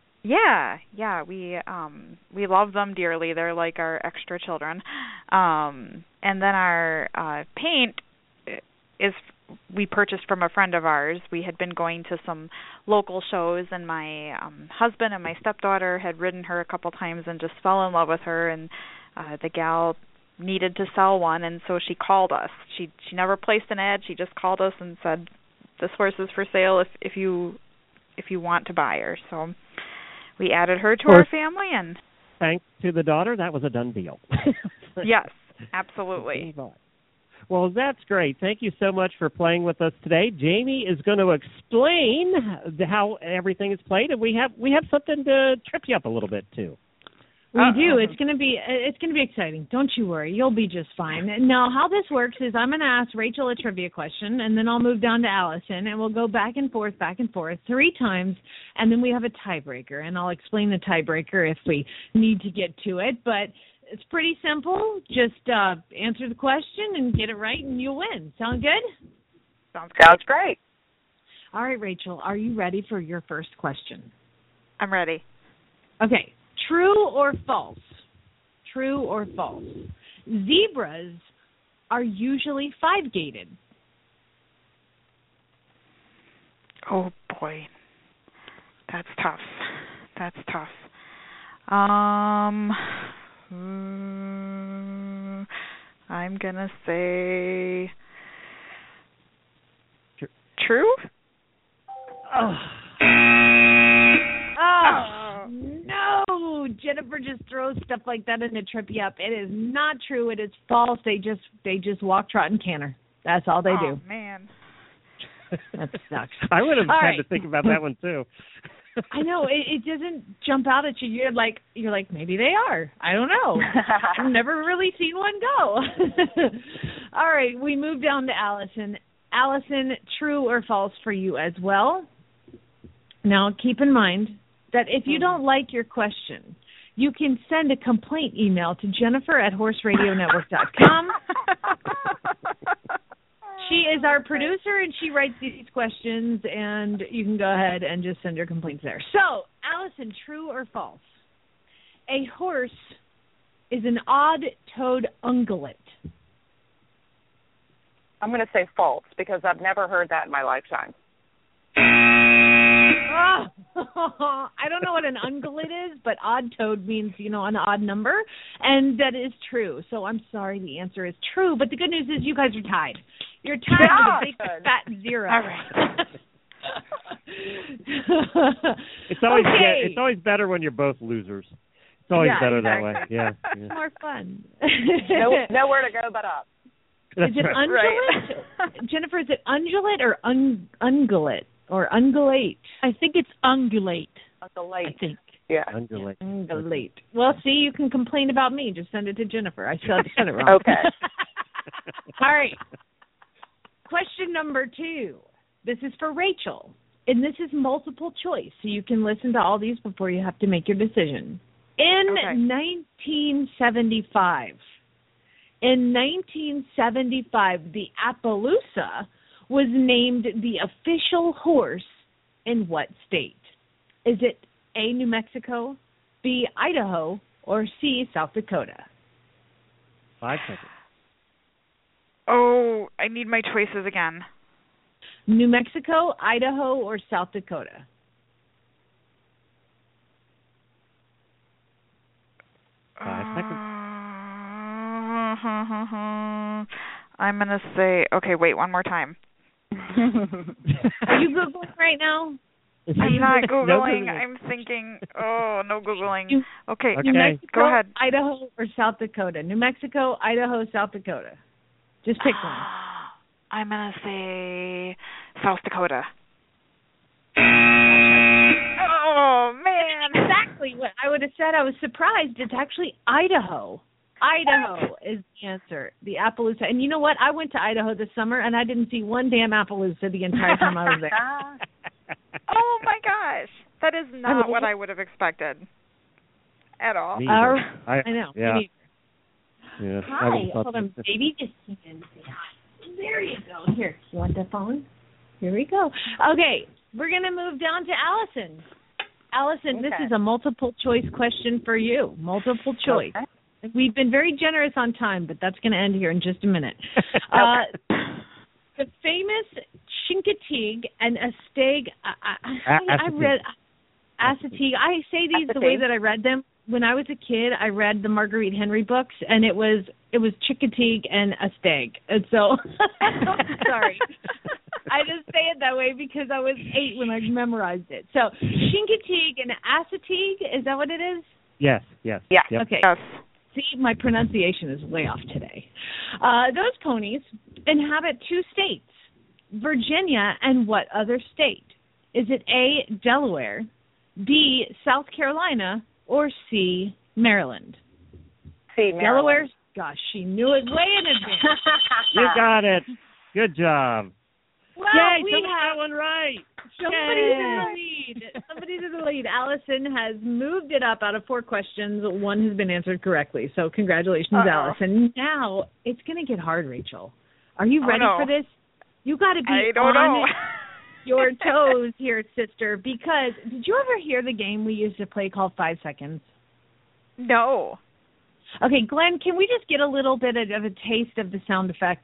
We love them dearly. They're like our extra children. And then our paint we purchased from a friend of ours. We had been going to some local shows, and my husband and my stepdaughter had ridden her a couple times and just fell in love with her, and the gal needed to sell one, and so she called us. She never placed an ad. She just called us and said, "This horse is for sale if you want to buy her." So we added her to our family, and thanks to the daughter, that was a done deal. Yes, absolutely. Well, that's great. Thank you so much for playing with us today. Jamie is going to explain how everything is played, and we have something to trip you up a little bit too. We do. It's going to be exciting. Don't you worry. You'll be just fine. Now, how this works is I'm going to ask Rachel a trivia question, and then I'll move down to Allison, and we'll go back and forth 3 times, and then we have a tiebreaker, and I'll explain the tiebreaker if we need to get to it. But it's pretty simple. Just answer the question and get it right, and you'll win. Sound good? Sounds great. All right, Rachel, are you ready for your first question? I'm ready. Okay. True or false? True or false? Zebras are usually 5-gated. Oh, boy. That's tough. I'm going to say true? Oh, no. Jennifer just throws stuff like that in to trip you up. It is not true. It is false. They just walk, trot, and canter. That's all they do. Oh, man. That sucks. I would have had to think about that one, too. I know. It doesn't jump out at you. You're like, maybe they are. I don't know. I've never really seen one go. All right. We move down to Allison. Allison, true or false for you as well? Now, keep in mind that if you don't like your question, you can send a complaint email to Jennifer@horseradionetwork.com. She is our producer, and she writes these questions, and you can go ahead and just send your complaints there. So, Allison, true or false? A horse is an odd-toed ungulate. I'm going to say false because I've never heard that in my lifetime. I don't know what an ungulate is, but odd-toed means, an odd number, and that is true. So I'm sorry, the answer is true, but the good news is you guys are tied. You're tied with a big fat 0. All right. It's always Okay. it's always better when you're both losers. It's always better exactly. that way. Yeah. It's more fun. Nowhere to go but up. That's Is it right. undulate? Jennifer, is it undulate or ungulate or ungulate? I think it's ungulate. I think. Yeah. Undulate. Ungulate. Well, see, you can complain about me. Just send it to Jennifer. I said it wrong. Okay. All right. Question number 2. This is for Rachel, and this is multiple choice, so you can listen to all these before you have to make your decision. In 1975, the Appaloosa was named the official horse in what state? Is it A, New Mexico, B, Idaho, or C, South Dakota? 5 seconds. Oh, I need my choices again. New Mexico, Idaho, or South Dakota? I'm going to say, okay, wait, one more time. Are you Googling right now? I'm not Googling. No Googling. I'm thinking, oh, no Googling. Okay, New Mexico, go ahead. Idaho, or South Dakota? New Mexico, Idaho, South Dakota. Just pick one. I'm going to say South Dakota. Oh, man. Exactly what I would have said. I was surprised. It's actually Idaho. Idaho is the answer, the Appaloosa. And you know what? I went to Idaho this summer, and I didn't see one damn Appaloosa the entire time I was there. Oh, my gosh. That is not what I would have expected at all. I know. Yeah. Me Yeah. neither. Hi. Hold on, baby. Just say hi. There you go. Here. You want the phone? Here we go. Okay. We're going to move down to Allison. Allison, This is a multiple choice question for you. Multiple choice. Okay. We've been very generous on time, but that's going to end here in just a minute. The famous Chincoteague and Astig. I read Assateague. I say these the way that I read them. When I was a kid, I read the Marguerite Henry books, and it was Chincoteague and Astig. And so, sorry. I just say it that way because I was 8 when I memorized it. So, Chincoteague and Assateague, is that what it is? Yes. Yeah. Yep. Okay. Yes. See, my pronunciation is way off today. Those ponies inhabit 2 states, Virginia and what other state? Is it A, Delaware, B, South Carolina, or C, Maryland? C, Maryland. Delaware? Gosh, she knew it way in advance. You got it. Good job. Well, Yay, we somebody have got one right. somebody's in the lead. Somebody's in the lead. Allison has moved it up out of 4 questions. 1 has been answered correctly. So congratulations, Allison. Now it's going to get hard, Rachel. Are you ready for this? You got to be on your toes here, sister, because did you ever hear the game we used to play called 5 Seconds? No. Okay, Glenn, can we just get a little bit of a taste of the sound effect?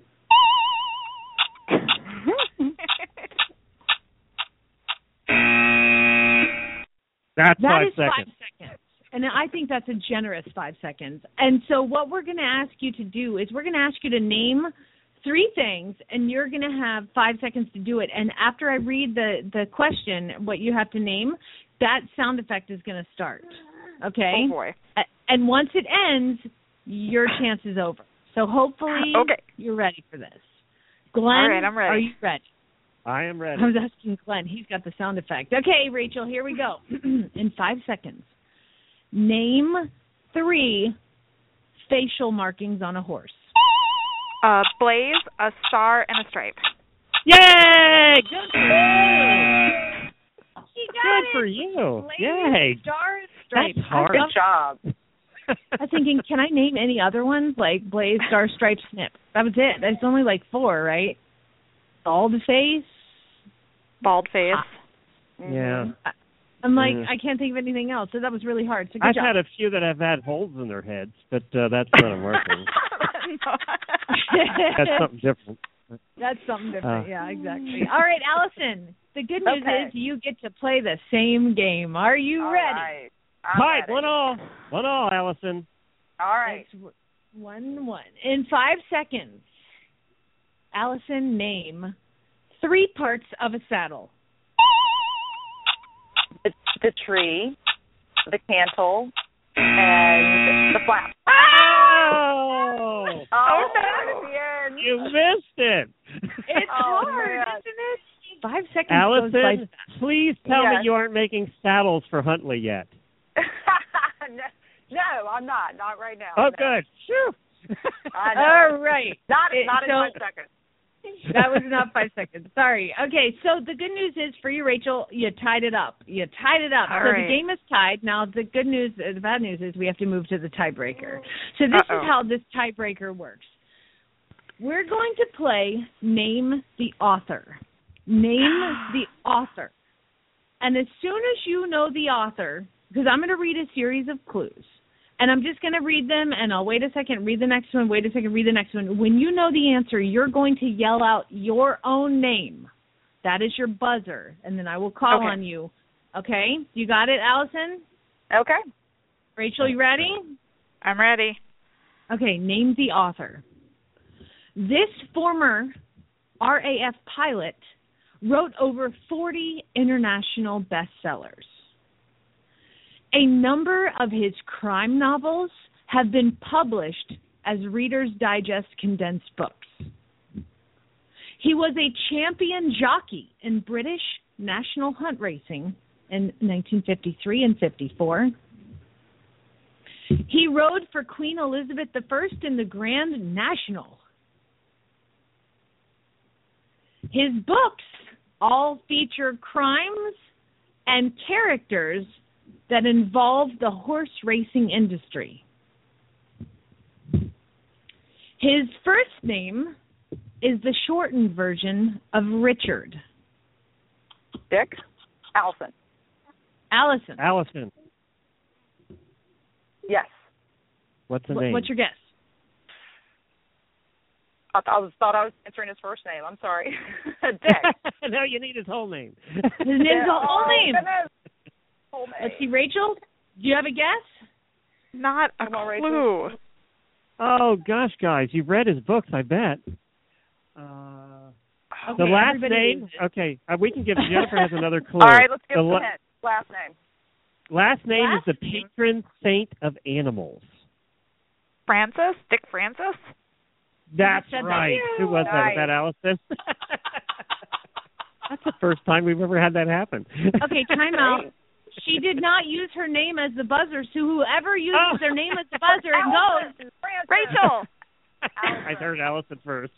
That's That 5 is seconds. 5 seconds. And I think that's a generous 5 seconds. And so what we're going to ask you to do is we're going to ask you to name 3 things, and you're going to have 5 seconds to do it. And after I read the question, what you have to name, that sound effect is going to start. Okay? Oh, boy. And once it ends, your chance is over. So hopefully you're ready for this. Glenn, all right, I'm ready. Are you ready? I am ready. I was asking Glenn. He's got the sound effect. Okay, Rachel, here we go. In 5 seconds, name 3 facial markings on a horse. A blaze, a star, and a stripe. Yay! Good for you. She got Good it. for you. Blaze, Yay. star, stripe. That's hard. Good job. I was thinking, can I name any other ones like blaze, star, stripe, snip? That was it. That's only like 4, right? Bald face. Bald face. Yeah. I'm like, I can't think of anything else. So that was really hard. So good I've job. had a few that have had holes in their heads, but that's not working. That's something different. That's something different. Yeah, exactly. All right, Allison. The good news is you get to play the same game. Are you ready? I'm ready. 1-1, Allison. All right. It's 1-1. In 5 seconds, Allison, name 3 parts of a saddle. The tree, the cantle, and the flap. Oh! Oh, no. at the end. You missed it. It's hard, isn't it? 5 seconds Allison, goes by fast. please tell me Yes. you aren't making saddles for Huntley yet. No, I'm not. Not right now. Oh, no. good. Phew. I know. All right. Not in 5 seconds. That was not 5 seconds. Sorry. Okay, so the good news is for you, Rachel, you tied it up. All So right. the game is tied. Now, the bad news is we have to move to the tiebreaker. So this is how this tiebreaker works. We're going to play Name the Author. Name the author. And as soon as you know the author, because I'm going to read a series of clues, and I'm just going to read them, and I'll wait a second, read the next one, wait a second, read the next one. When you know the answer, you're going to yell out your own name. That is your buzzer, and then I will call on you. Okay? You got it, Allison? Okay. Rachel, you ready? I'm ready. Okay, name the author. This former RAF pilot wrote over 40 international bestsellers. A number of his crime novels have been published as Reader's Digest condensed books. He was a champion jockey in British national hunt racing in 1953 and 54. He rode for Queen Elizabeth I in the Grand National. His books all feature crimes and characters that involve the horse racing industry. His first name is the shortened version of Richard. Dick. Allison. Allison, Yes. what's the name? What's your guess? I thought I was answering his first name. I'm sorry. Dick. No, you need his whole name. His name's the whole name. Goodness. Whole name. Let's see, Rachel, do you have a guess? Not a Come on, clue. Rachel. Oh, gosh, guys, you've read his books, I bet. The Okay, last everybody name, needs it. okay, we can give, Jennifer has another clue. All right, let's give the him a hint. Last name. last name is Last the patron saint of animals. Francis? Dick Francis? That's said that. right. Who was that? Was that Allison? That's the first time we've ever had that happen. Okay, time out. She did not use her name as the buzzer, so whoever uses their name as the buzzer, it goes. Rachel! I heard Allison first.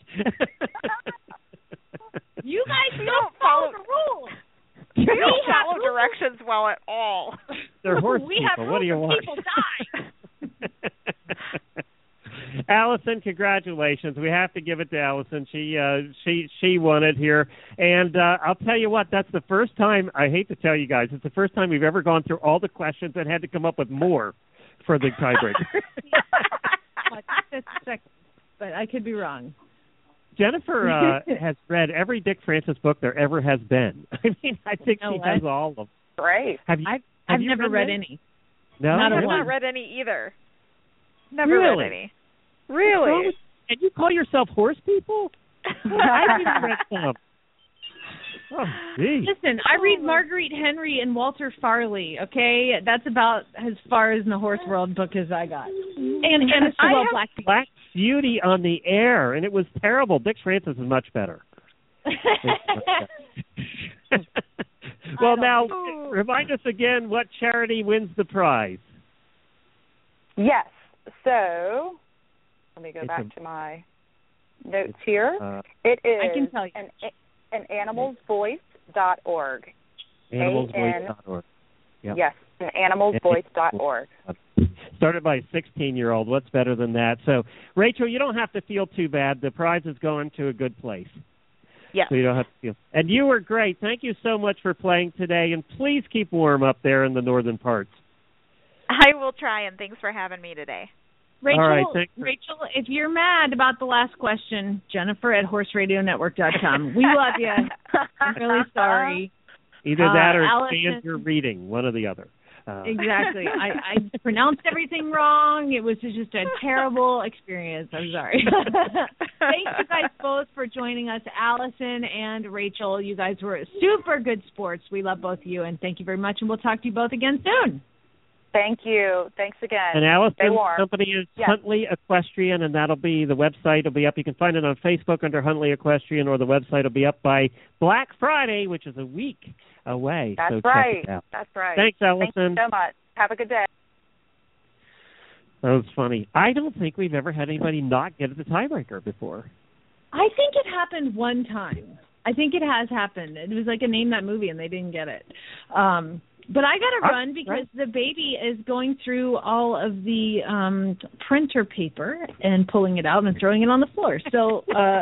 You guys We don't follow the rules. You We don't have follow rules. directions well at all. They're horse We have people. What do you rules want? and people die. Allison, congratulations. We have to give it to Allison. She won it here. And I'll tell you what, that's the first time, I hate to tell you guys, it's the first time we've ever gone through all the questions and had to come up with more for the tiebreaker. But I could be wrong. Jennifer has read every Dick Francis book there ever has been. I mean, I think No she way. has all of them. Great. Have you? I've you never read them? any. No, Not a I've one. not read any either. Never Really? read any. Really? And you call yourself horse people? I've even read some. Oh, geez. Listen, I read Marguerite Henry and Walter Farley, okay? That's about as far as in the horse world book as I got. And Anna Sewell Black. Black Beauty on the air, and it was terrible. Dick Francis is much better. Well, now, remind us again what charity wins the prize. Yes. So, let me go back to my notes here. It is I can tell you. an animalsvoice.org. Animalsvoice.org. Yep. Yes, an animalsvoice.org. Started by a 16-year-old. What's better than that? So, Rachel, you don't have to feel too bad. The prize is going to a good place. Yes. So you don't have to feel. And you were great. Thank you so much for playing today. And please keep warm up there in the northern parts. I will try, and thanks for having me today. Rachel, All right, thanks. Rachel, if you're mad about the last question, Jennifer at horseradionetwork.com. We love you. I'm really sorry. Either that or Allison, expand your reading, one or the other. Exactly. I pronounced everything wrong. It was just a terrible experience. I'm sorry. Thank you guys both for joining us, Allison and Rachel. You guys were super good sports. We love both of you, and thank you very much, and we'll talk to you both again soon. Thank you. Thanks again. And Allison's company is Huntley Equestrian, and that'll be the website. Will be up. You can find it on Facebook under Huntley Equestrian, or the website will be up by Black Friday, which is a week away. That's so right. Check it out. That's right. Thanks, Allison. Thank you so much. Have a good day. That was funny. I don't think we've ever had anybody not get the tiebreaker before. I think it happened one time. I think it has happened. It was like a Name That Movie, and they didn't get it. But I got to run because the baby is going through all of the printer paper and pulling it out and throwing it on the floor. So well,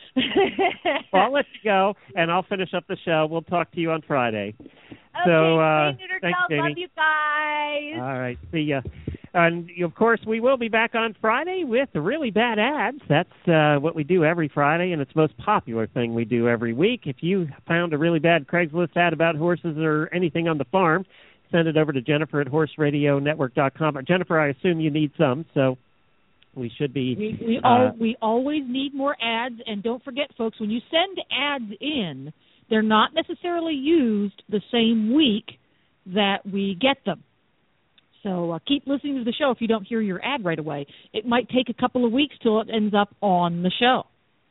I'll let you go, and I'll finish up the show. We'll talk to you on Friday. Okay, thanks, Jamie. love you guys. All right, see ya. And, of course, we will be back on Friday with Really Bad Ads. That's what we do every Friday, and it's the most popular thing we do every week. If you found a really bad Craigslist ad about horses or anything on the farm, send it over to Jennifer at horseradionetwork.com. Jennifer, I assume you need some, so we should be... We always need more ads, and don't forget, folks, when you send ads in, they're not necessarily used the same week that we get them. So keep listening to the show if you don't hear your ad right away. It might take a couple of weeks till it ends up on the show.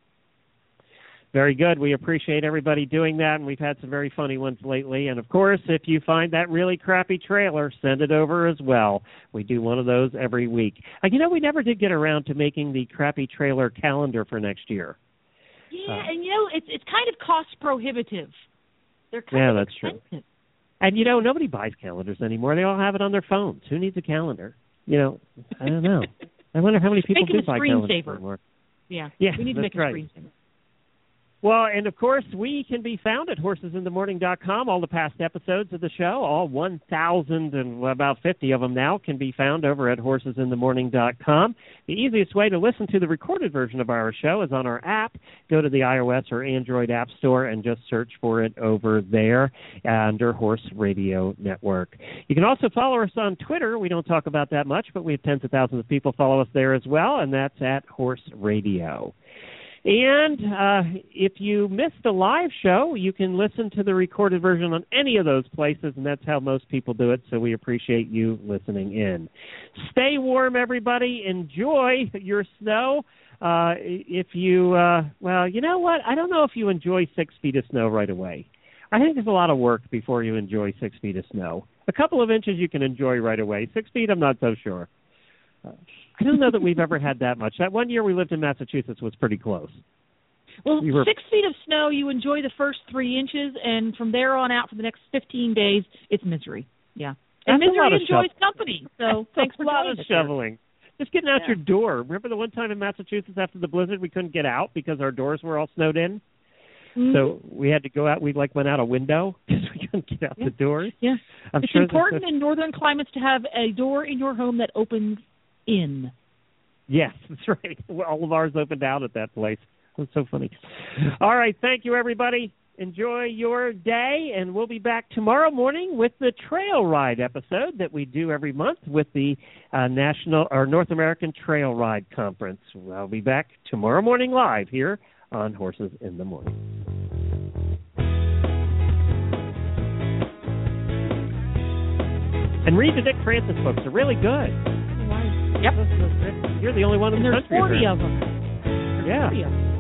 Very good. We appreciate everybody doing that, and we've had some very funny ones lately. And, of course, if you find that really crappy trailer, send it over as well. We do one of those every week. We never did get around to making the crappy trailer calendar for next year. Yeah, and, it's kind of cost prohibitive. They're kind of expensive. True. And, nobody buys calendars anymore. They all have it on their phones. Who needs a calendar? I don't know. I wonder how many people do buy calendars anymore. Yeah, we need to make a screensaver. Well, and of course, we can be found at horsesinthemorning.com. All the past episodes of the show, all 1,000 and about 50 of them now, can be found over at horsesinthemorning.com. The easiest way to listen to the recorded version of our show is on our app. Go to the iOS or Android App Store and just search for it over there under Horse Radio Network. You can also follow us on Twitter. We don't talk about that much, but we have tens of thousands of people follow us there as well, and that's at Horse Radio. And if you missed a live show, you can listen to the recorded version on any of those places, and that's how most people do it, so we appreciate you listening in. Stay warm, everybody. Enjoy your snow. If you, well, you know what? I don't know if you enjoy 6 feet of snow right away. I think there's a lot of work before you enjoy 6 feet of snow. A couple of inches you can enjoy right away. 6 feet, I'm not so sure. I don't know that we've ever had that much. That one year we lived in Massachusetts was pretty close. Well, 6 feet of snow, you enjoy the first 3 inches, and from there on out for the next 15 days, it's misery. Yeah. And misery enjoys company, so thanks for a lot of shoveling. Just getting out your door. Remember the one time in Massachusetts after the blizzard we couldn't get out because our doors were all snowed in? Mm-hmm. So we had to go out. We went out a window because we couldn't get out the doors. Yeah. It's important in northern climates to have a door in your home that opens in. Yes, that's right. All of ours opened out at that place. It was so funny. All right, thank you, everybody. Enjoy your day, and we'll be back tomorrow morning with the Trail Ride episode that we do every month with the National or North American Trail Ride Conference. I'll be back tomorrow morning live here on Horses in the Morning. And read the Dick Francis books. They're really good. Yep. You're the only one in the country. There's 40 of them. Yeah.